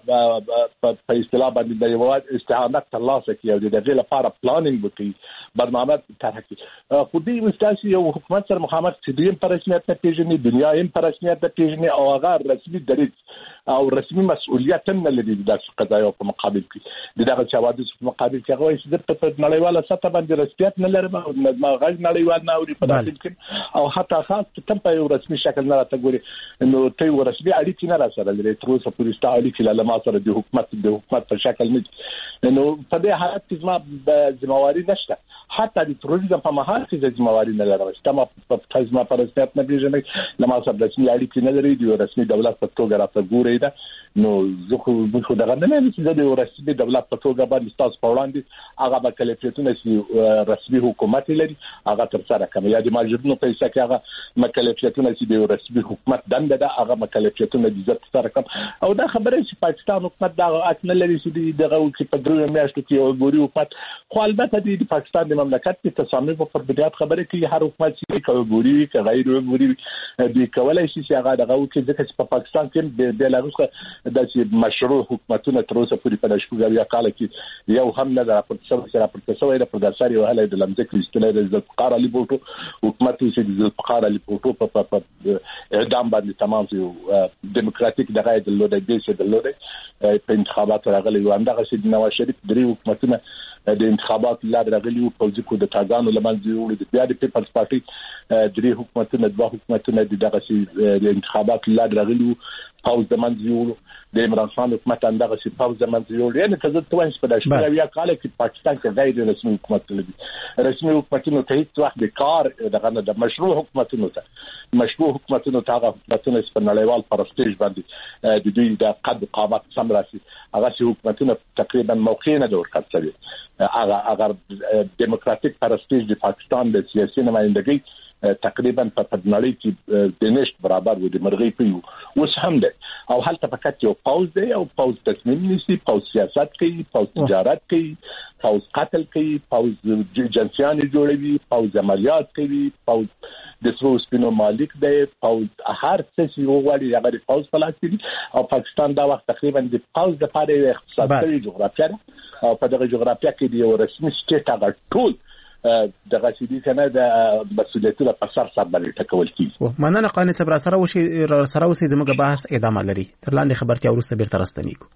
په اصطلاح باندې د یو استعانت ترلاسه کړي او دغه لپاره پلانینګ وکړي برنامه طرح کړي خو دې مستاسي یو حکومت سره مخامخ چې دیم پر رسمیت نه پیژني دنیا هم پر رسمیت نه پیژني او هغه رسمي درې او رسمي مسؤلیت نه لري د قضایا په مقابل کې دغه چوادس په مقابل کې هغه چې د په نړیواله سطح باندې رسمیت نه لري او ما غږ نړیوال نه اوري په داسې کې او حتی خاص تم په یو رسمي شکل نه راته ګوري نو ته یو رسمي اړیکې نه راسره لري تر اوسه پورې ستاسو اړیکې له ما سره د حکومت د حکومت په شکل نه نو په دې حالت کې زما ذمہواری نشته حتی د تروریزم په مهال کې ذمہواری نه لرم چې ما په تاسو په رسمیت نه پیژنم لمه سره رسمي اړیکې نه لري د رسمي دولت په توګه راته ګوري دا نو زه خو خو دغه نه نه چې د رسمي دولت په توګه باندې تاسو په وړاندې هغه به کلیفیتونه چې رسمي حکومت لري هغه تر سره کوي یا د ماجرونو په حساب کې هغه مکلفیتونه چې د رسمي حکومت دنده ده هغه مکلفیتونه د عزت سره کوم او دا خبره چې پاکستان حکومت دا اټنه لري چې دغه چې په درو میاشتو کې یو ګوري حکومت خو البته د پاکستان د مملکت په تصامیم په بدیات خبره کې هر حکومت چې کوي ګوري کې غیر ګوري د کولای شي چې هغه دغه کې ځکه چې په پاکستان کې د بیلاروس د چې مشروع حکومتونه تر اوسه پورې په شپږ یا کال کې یو هم نه راپورته شوی چې راپورته شوی د پرداساري او هله د لمزه کریستلې د ذوالفقار علي بوټو حکومت چې د ذوالفقار علي بوټو په اعدام باندې تمام شو دیموکراتیک دغه د لوډي بیس د لوډي په انتخاباتو راغلي و همدغه چې د نواز شریف درې حکومتونه د انتخابات لاره راغلي او پوځي کو د تاګانو لمنځه وړي د بیا د پیپلز پارټي درې حکومتونه دوه حکومتونه د دغه د انتخابات لاره راغلي پاوز د منځه وړي د عمران خان حکومت اندغه چې پاوز د منځه وړي یعنی که زه توانس په داشته یا کال کې پاکستان کې غیر رسمي حکومتونه دي رسمي حکومتونه ته هیڅ وخت د کار دغه د مشروع حکومتونو ته مشروع حکومتونو ته هغه حکومتونه په نړیوال پرستیج باندې د دوی د قد قامت سم راسي هغه چې حکومتونه تقریبا موقع نه دور کړی هغه هغه دیموکراتیک پرستیج د پاکستان د سیاسي نمائندګۍ تقریبا په پدنړۍ کې د نشټ برابر و د مرغۍ په اوس هم ده او هلته فقط یو پاوز دی او پاوز تصمیم نیسي پاوز سیاست کوي پاوز تجارت کوي پاوز قتل کوي پاوز جنسیان جوړوي پاوز عملیات کوي پاوز د سرو سپینو مالک دی پاوز هر څه چې وغواړي هغه د پاوز په لاس کې دي او پاکستان دا وخت تقریبا د پاوز لپاره یو اختصاصي جغرافیه ده او په دغه جغرافیه کې د یو رسمي سټیټ هغه ټول دغه چې دي کنه د مسؤلیتونو په سر سر باندې ټکول کیږي مننه قانون صاحب را سره وشي سره وسی زموږ بحث ادامه لري تر لاندې خبرتیا ورسته بیرته راستنیږو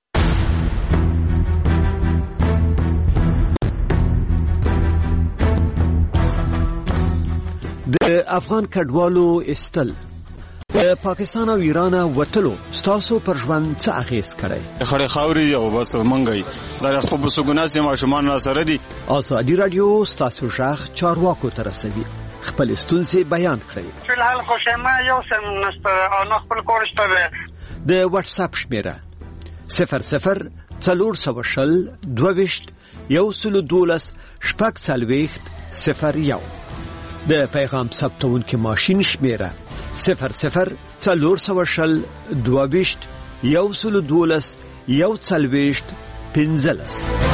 د افغان کډوالو استل د پاکستان او ایران وټلو ستاسو پر ژوند څه اغیز کړی خړې خاوري او بس منګي دا خو په سګوناسي ماشومان را سره دي ازادي رادیو ستاسو ژغ چارواکو ته رسوي خپل ستونزې بیان کړئ په الحال خو شمه یو سم نسته او نو خپل کورشته د واتس اپ شمیره صفر صفر څلور سوه شل دوه ویشت یو سلو دولس شپږ څلوېښت صفر یو د پیغام ثبتونکو ماشین شمیره صفر صفر څلور سوه شل دوه ویشت یو سلو دولس یو څلوېښت پنځلس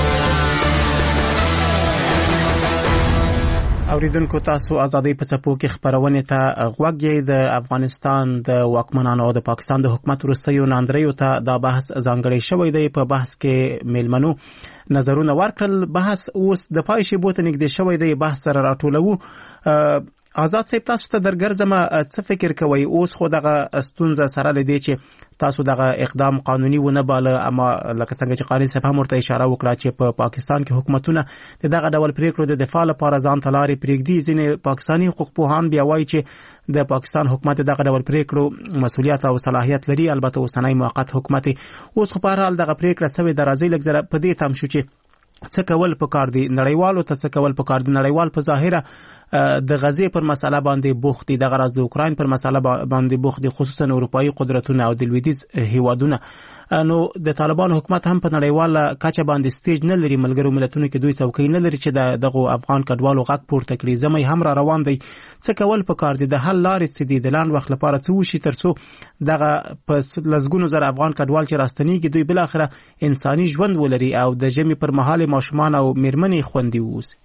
اوریدونکو تاسو ازادي په څپو کې خبرونه ته غوږی د افغانستان د واکمنانو او د پاکستان د حکومت وروستیو ناندریو ته دا بحث ځانګړی شوی دی په بحث کې میلمنو نظرونه ورکړل بحث اوس د پای شی بوته نږدې شوی دی بحث سره راټولو آزاد صاحب تاسو ته درګرځم څه فکر کوئ اوس خو دغه استونزه سره لدی چې تاسو دغه اقدام قانوني ونه باله اما لکه څنګه چې قانون صاحب هم ورته اشاره وکړه چې په پاکستان کې حکومتونه دغه ډول پریکړو د دفاع لپاره ځان تلاري پریږدي ځینې پاکستاني حقوق پوهان بیا وایي چې د پاکستان حکومت دغه ډول پریکړو مسؤلیت او صلاحیت لري البته اوسنۍ موقت حکومت اوس خو په هر حال دغه پریکړه سوي درازي لګزره په دې تم شو چې څه کول پکار دي نړیوالو ته څه کول پکار دي نړیوال په ظاهره د غزې پر مسله باندې بوخت دي د غرض د اوکراین پر مسله باندې بوخت دي خصوصا اروپאי قدرتونه او د لویدیځ هیوادونه نو د طالبانو حکومت هم په نړیواله کچه باندې سټیج نه لري ملګرو ملتونو کې دوی څوکۍ نه لري چې دغه افغان کډوالو غږ پورته کړي زمي هم را روان دي څه کول پکار دي د حل لارې څه دي د لاند وخت لپاره څه وشي ترڅو دغه په لزګونو زر افغان کډوال چې راستنیږي دوی بل اخره انساني ژوند ولري او د جمی پر مهال ماشومان او میرمنې خوندي ووسي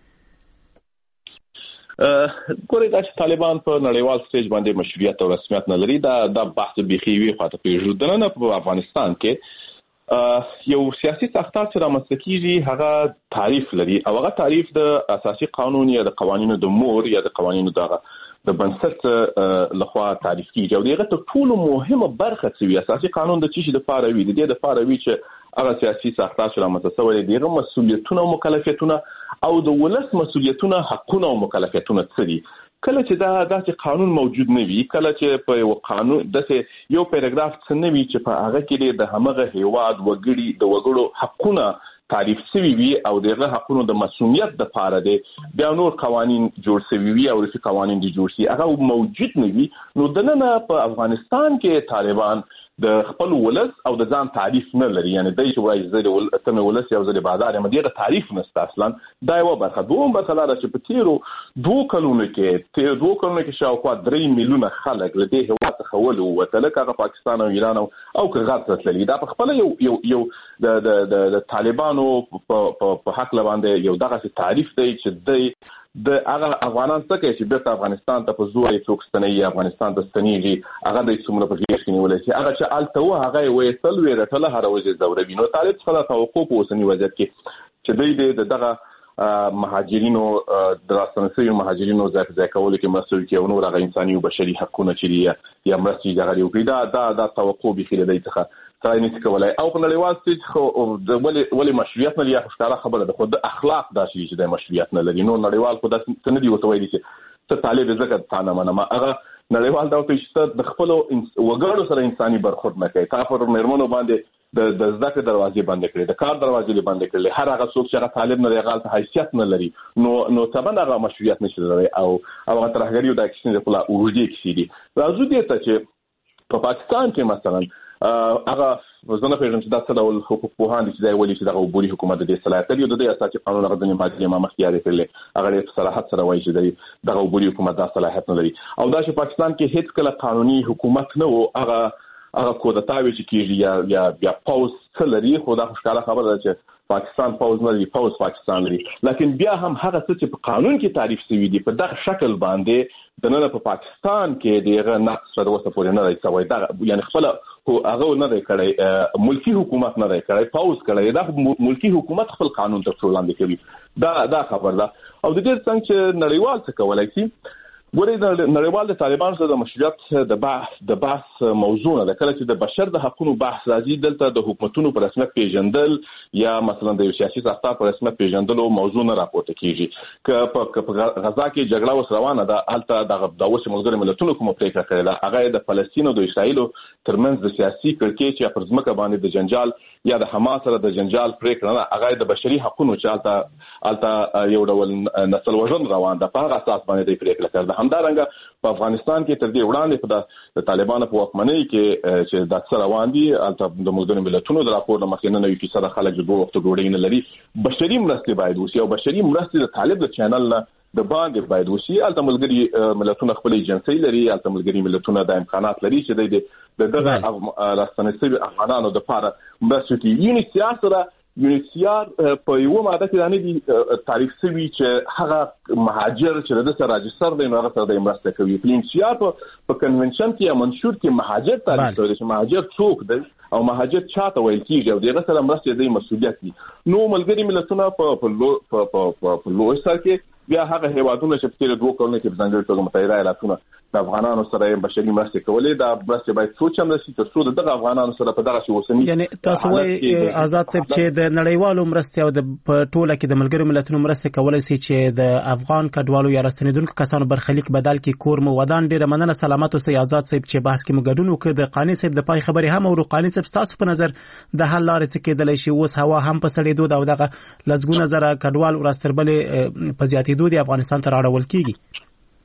ګورې دا چې طالبان په نړیوال سټیج باندې مشروعیت او رسمیت نه لري دا د بحث بيخي وی خاطر پیژندنه نه په افغانستان کې یو سیاسي ساختار چې رامنځته کیږي هغه تعریف لري او هغه تعریف د اساسي قانون یا د قوانینو د مور یا د قوانینو دغه د بنسټ لخوا تعریف کیږي او دغه ته ټول مهمه برخه چې اساسي قانون د چی د لپاره وی د د لپاره وی چې هغه سیاسي ساختار چې رامنځته شوی دی دغه مسؤلیتونه او مکلفیتونه او د ولس مسؤلیتونه حقونه او مکلفیتونه څه دي کله چې دا داسې قانون موجود نه وي کله چې په یو قانون داسې یو پیراګراف څه نه وي چې په هغه کې د همغه هیواد وګړي د وګړو حقونه تعریف شوی وي او دغه حقونو د مسؤلیت د لپاره دی بیا نور قوانين جوړ شوی وي او رسمي قوانين دي جوړ شي هغه موجود نه وي نو دنه په افغانستان کې طالبان د خپل ولس او د ځان تعریف نه لري یعنی دای چې وایي زه د ولس ولس یو ځل بازار یم دغه تعریف نشته اصلا دا یو برخه دوم برخه دا چې په تیرو دوه کلونو کې تیر دوه کلونو کې شاوخوا درې میلیونه خلک له دې هیواد څخه ولوتل لکه پاکستان او ایران او کغات تللی دا په خپل یو یو یو د د د طالبانو په حق لباندې یو دغه تعریف دی چې دی د هغه افغانان څخه چې د افغانستان ته په زور یې څوکستنی افغانستان ته ستنیږي هغه د څومره په غیر کې نیولای شي هغه چې الته هغه وې سل وې رټله هر وځي زوروي نو طالب څخه توقع په اوسنی وضعیت کې چې د دغه مهاجرینو د راستنسي مهاجرینو ځکه ځکه کول کې مسؤل کې او نور غیر انساني او بشري حقوقونه چې یا مرستي دغه یو پیدا دا د توقع به خلل دی څخه ځای نشي کولای او په نړیوال سټیج خو د ولې ولې مشروعیت نه لري ښکاره خبره ده خو د اخلاق دا شي چې د مشروعیت نه لري نو نړیوال خو دا څه نه دی وته وایي چې ته طالب زکه تانه منما هغه نړیوال دا وایي چې د خپل وګړو سره انساني برخورد نه کوي تا پر مېرمنو باندې د د ځکه دروازې بند کړې د کار دروازې بند کړې هر هغه څوک چې هغه طالب نه لري ته حیثیت نه لري نو نو تبن هغه مشروعیت نشي لري او او هغه ترهګری او د اکشن په لاره وړي کې دي راځو دې ته چې په پاکستان کې مثلا هغه وزنه پیژنم چې دا څه ډول حقوق پوهان دي چې دا ولې چې دغه عبوري حکومت د صلاحیت لري د اساسي قانون غوښتنې ماده ما مخکې کړل هغه په صراحت سره وایي چې دغه عبوري حکومت د صلاحیت نه لري او دا چې پاکستان کې هیڅ کله قانوني حکومت نه وو هغه هغه کودتاوي چې کیږي یا یا یا پاوز څه لري خو دا ښکاره خبره ده چې پاکستان پاوز نه لري پاوز پاکستان لري لیکن بیا هم هغه څه چې په قانون کې تعریف شوی دی په دغه شکل باندې د نن په پاکستان کې دغه نقص سره وسه پورې نه راځي دا یعنی خپل هو هغه نه دی کړی ملکی حکومت نه دی کړی پاوز کړی دا ملکی حکومت خپل قانون ته وړاندې کوي دا دا خبر ده او د دې څنګه چې نړیوال څه کولای شي ګورې د نړیوال د طالبانو سره د مشروعیت د بحث د بحث موضوع نه کله چې د بشر د حقوقو بحث راځي دلته د حکومتونو پر رسمیت پیژندل یا مثلا د سیاسي ساختار پر رسمیت پیژندل او موضوع نه راپورته کیږي که په غزا کې جګړه وس روانه ده هلته د داوس ملګرو ملتونو کوم پریکړه کړې ده هغه د فلسطین او د اسرایل ترمنځ د سیاسي کړکېچ یا پر ځمکه باندې د جنجال یا د حماس سره د جنجال پریکړه نه هغه د بشري حقوقو چالتہ الته یو ډول نسل وژن روان ده په هغه اساس باندې د پریکړه کړه همدارنګه په افغانستان کې تر دې وړاندې په د طالبانو په واکمنۍ کې چې د اکثر روان دي البته د ملګرو ملتونو د راپور مخې نه نوي فیصد خلک د دوه وخت ډوډۍ نه لري بشري مرستې باید وشي او بشري مرستې د طالب د چینل نه د باندې باید وشي البته ملګري ملتونو خپل ایجنسي لري البته ملګري ملتونو د امکانات لري چې د دغه راستنې افغانانو د لپاره مرستې کوي یونی سیاسره یونیسیار په یو ماده کې باندې دي تعریف شوی چې هغه مهاجر چې د سره راجستر دی نو هغه سره د مرسته کوي په یونیسیار په کنونشن کې یا منشور کې مهاجر تعریف شوی چې مهاجر څوک دی او مهاجر چاته ویل کیږي او دغه سره مرسته دی مسؤلیت دی نو ملګری ملتونه په په په په لوی سر کې بیا هغه هیوادونه چې په تیر دوه کلونو کې ځانګړي توګه متحده ایالاتونه د افغانانو سره بشري مرستې کولې دا مرستې باید سوچم رسي تر څو دغه افغانانو سره په دغه شی وسني یعنی تاسو وايي آزاد صاحب چې د نړیوالو مرستې او د ټوله کې د ملګرو ملتونو مرستې کولای شي چې د افغان کډوالو یا راستنیدونکو کسانو برخلیک بدل کې کور مو ودان ډیره مننه سلامات اوسئ آزاد صاحب چې بحث کې مو ګډون وکړ د قانی صاحب د پای خبرې هم او قانی صاحب تاسو په نظر د حل لارې څه کېدلی شي اوس هوا هم په سړېدو ده او دغه لسګونه زره کډوال ورستربلې په زیاتېدو د افغانستان ته راوړل کیږي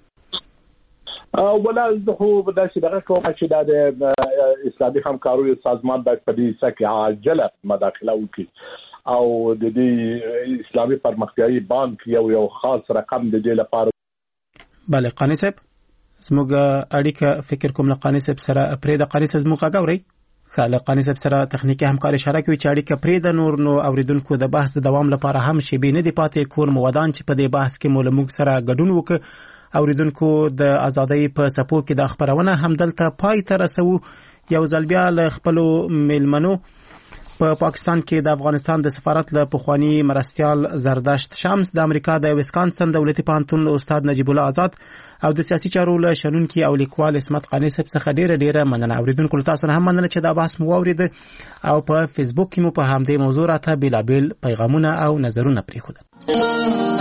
ولا خو دا چې دغه کومه چې د اسلامي همکارۍ سازمان باید په دې څخه عاجله مداخله وکړي او د دې اسلامي پرمختیايي بانک یو یو خاص رقم د دې لپاره بله قانی صاحب زموږ اړیکه فکر کوم له قانی صاحب سره پرې د قانی صاحب زموږ غوړي خاله قانی صاحب سره تخنیکی همکاري اشاره کوي چې اړیکه پرې د نور نو اوریدونکو د بحث د دوام لپاره هم شی به نه دی پاتې کور مو ودان چې په دې بحث کې مو له موږ سره ګډون وکړي اوریدونکو د ازادۍ په څپو کې د خبرونه هم دلته پای ته رسو یو ځل بیا له خپل ملمنو په پا پاکستان کې د افغانستان د سفارت له پخوانی مرستيال زردشت شمس د امریکا د ویسکانسن دولتي پانتون استاد نجیب الله آزاد او د سیاسي چارو له شنونکي او لیکوال اسمت قانی صاحب څخه ډیره ډیره مننه اوریدونکو تاسو هم مننه چې دا بحث مو واورید او په فیسبوک کې مو په همدې موضوع راته بلابل پیغامونه او نظرونه پریښودل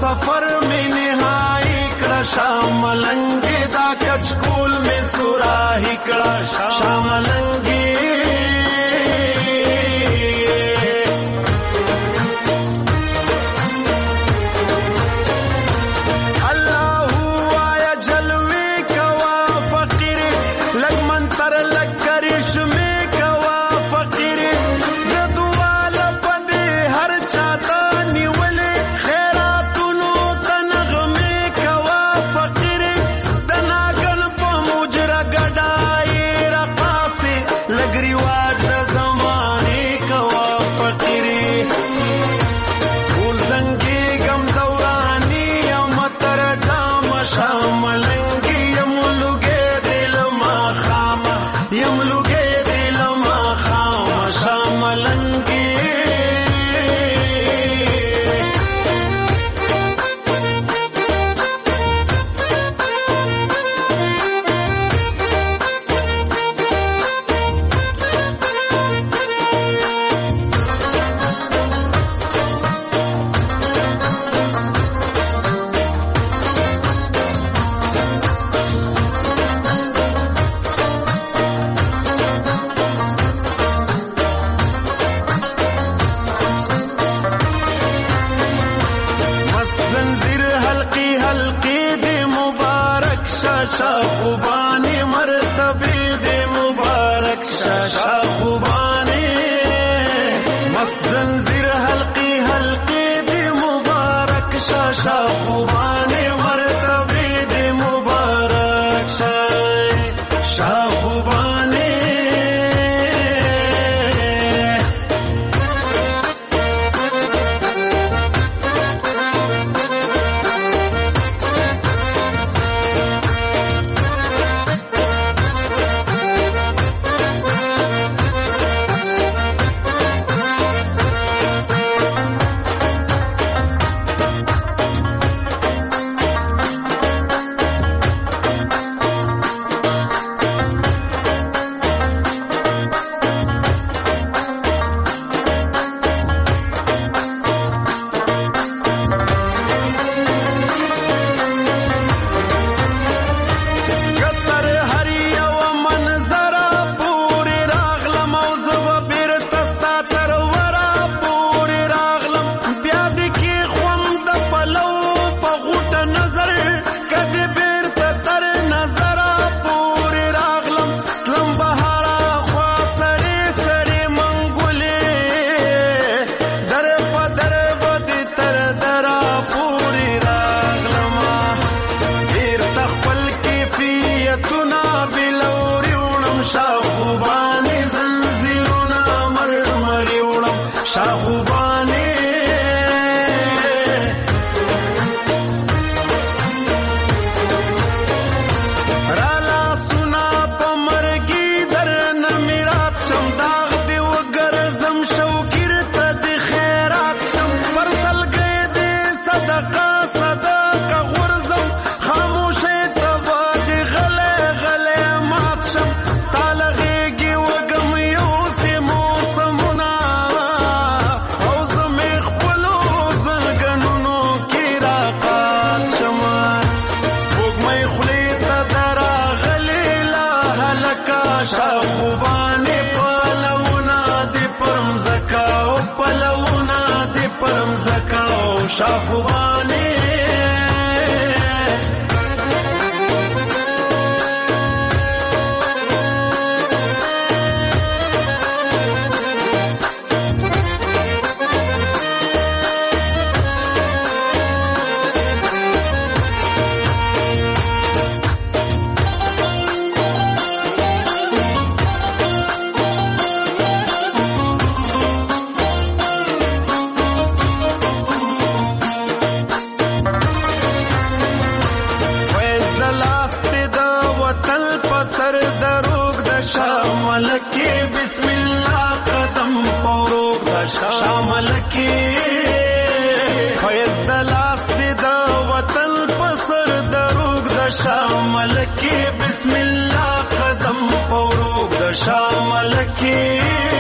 سفر میں نہائی کڑا شاملنگی دا کچکول میں سوراہی کڑا شاملنگی شاخوبانی شامل کی فیض دلاس دی دا وطن پسر دروگ دا شامل کی بسم اللہ قدم پوروگ دا شامل کی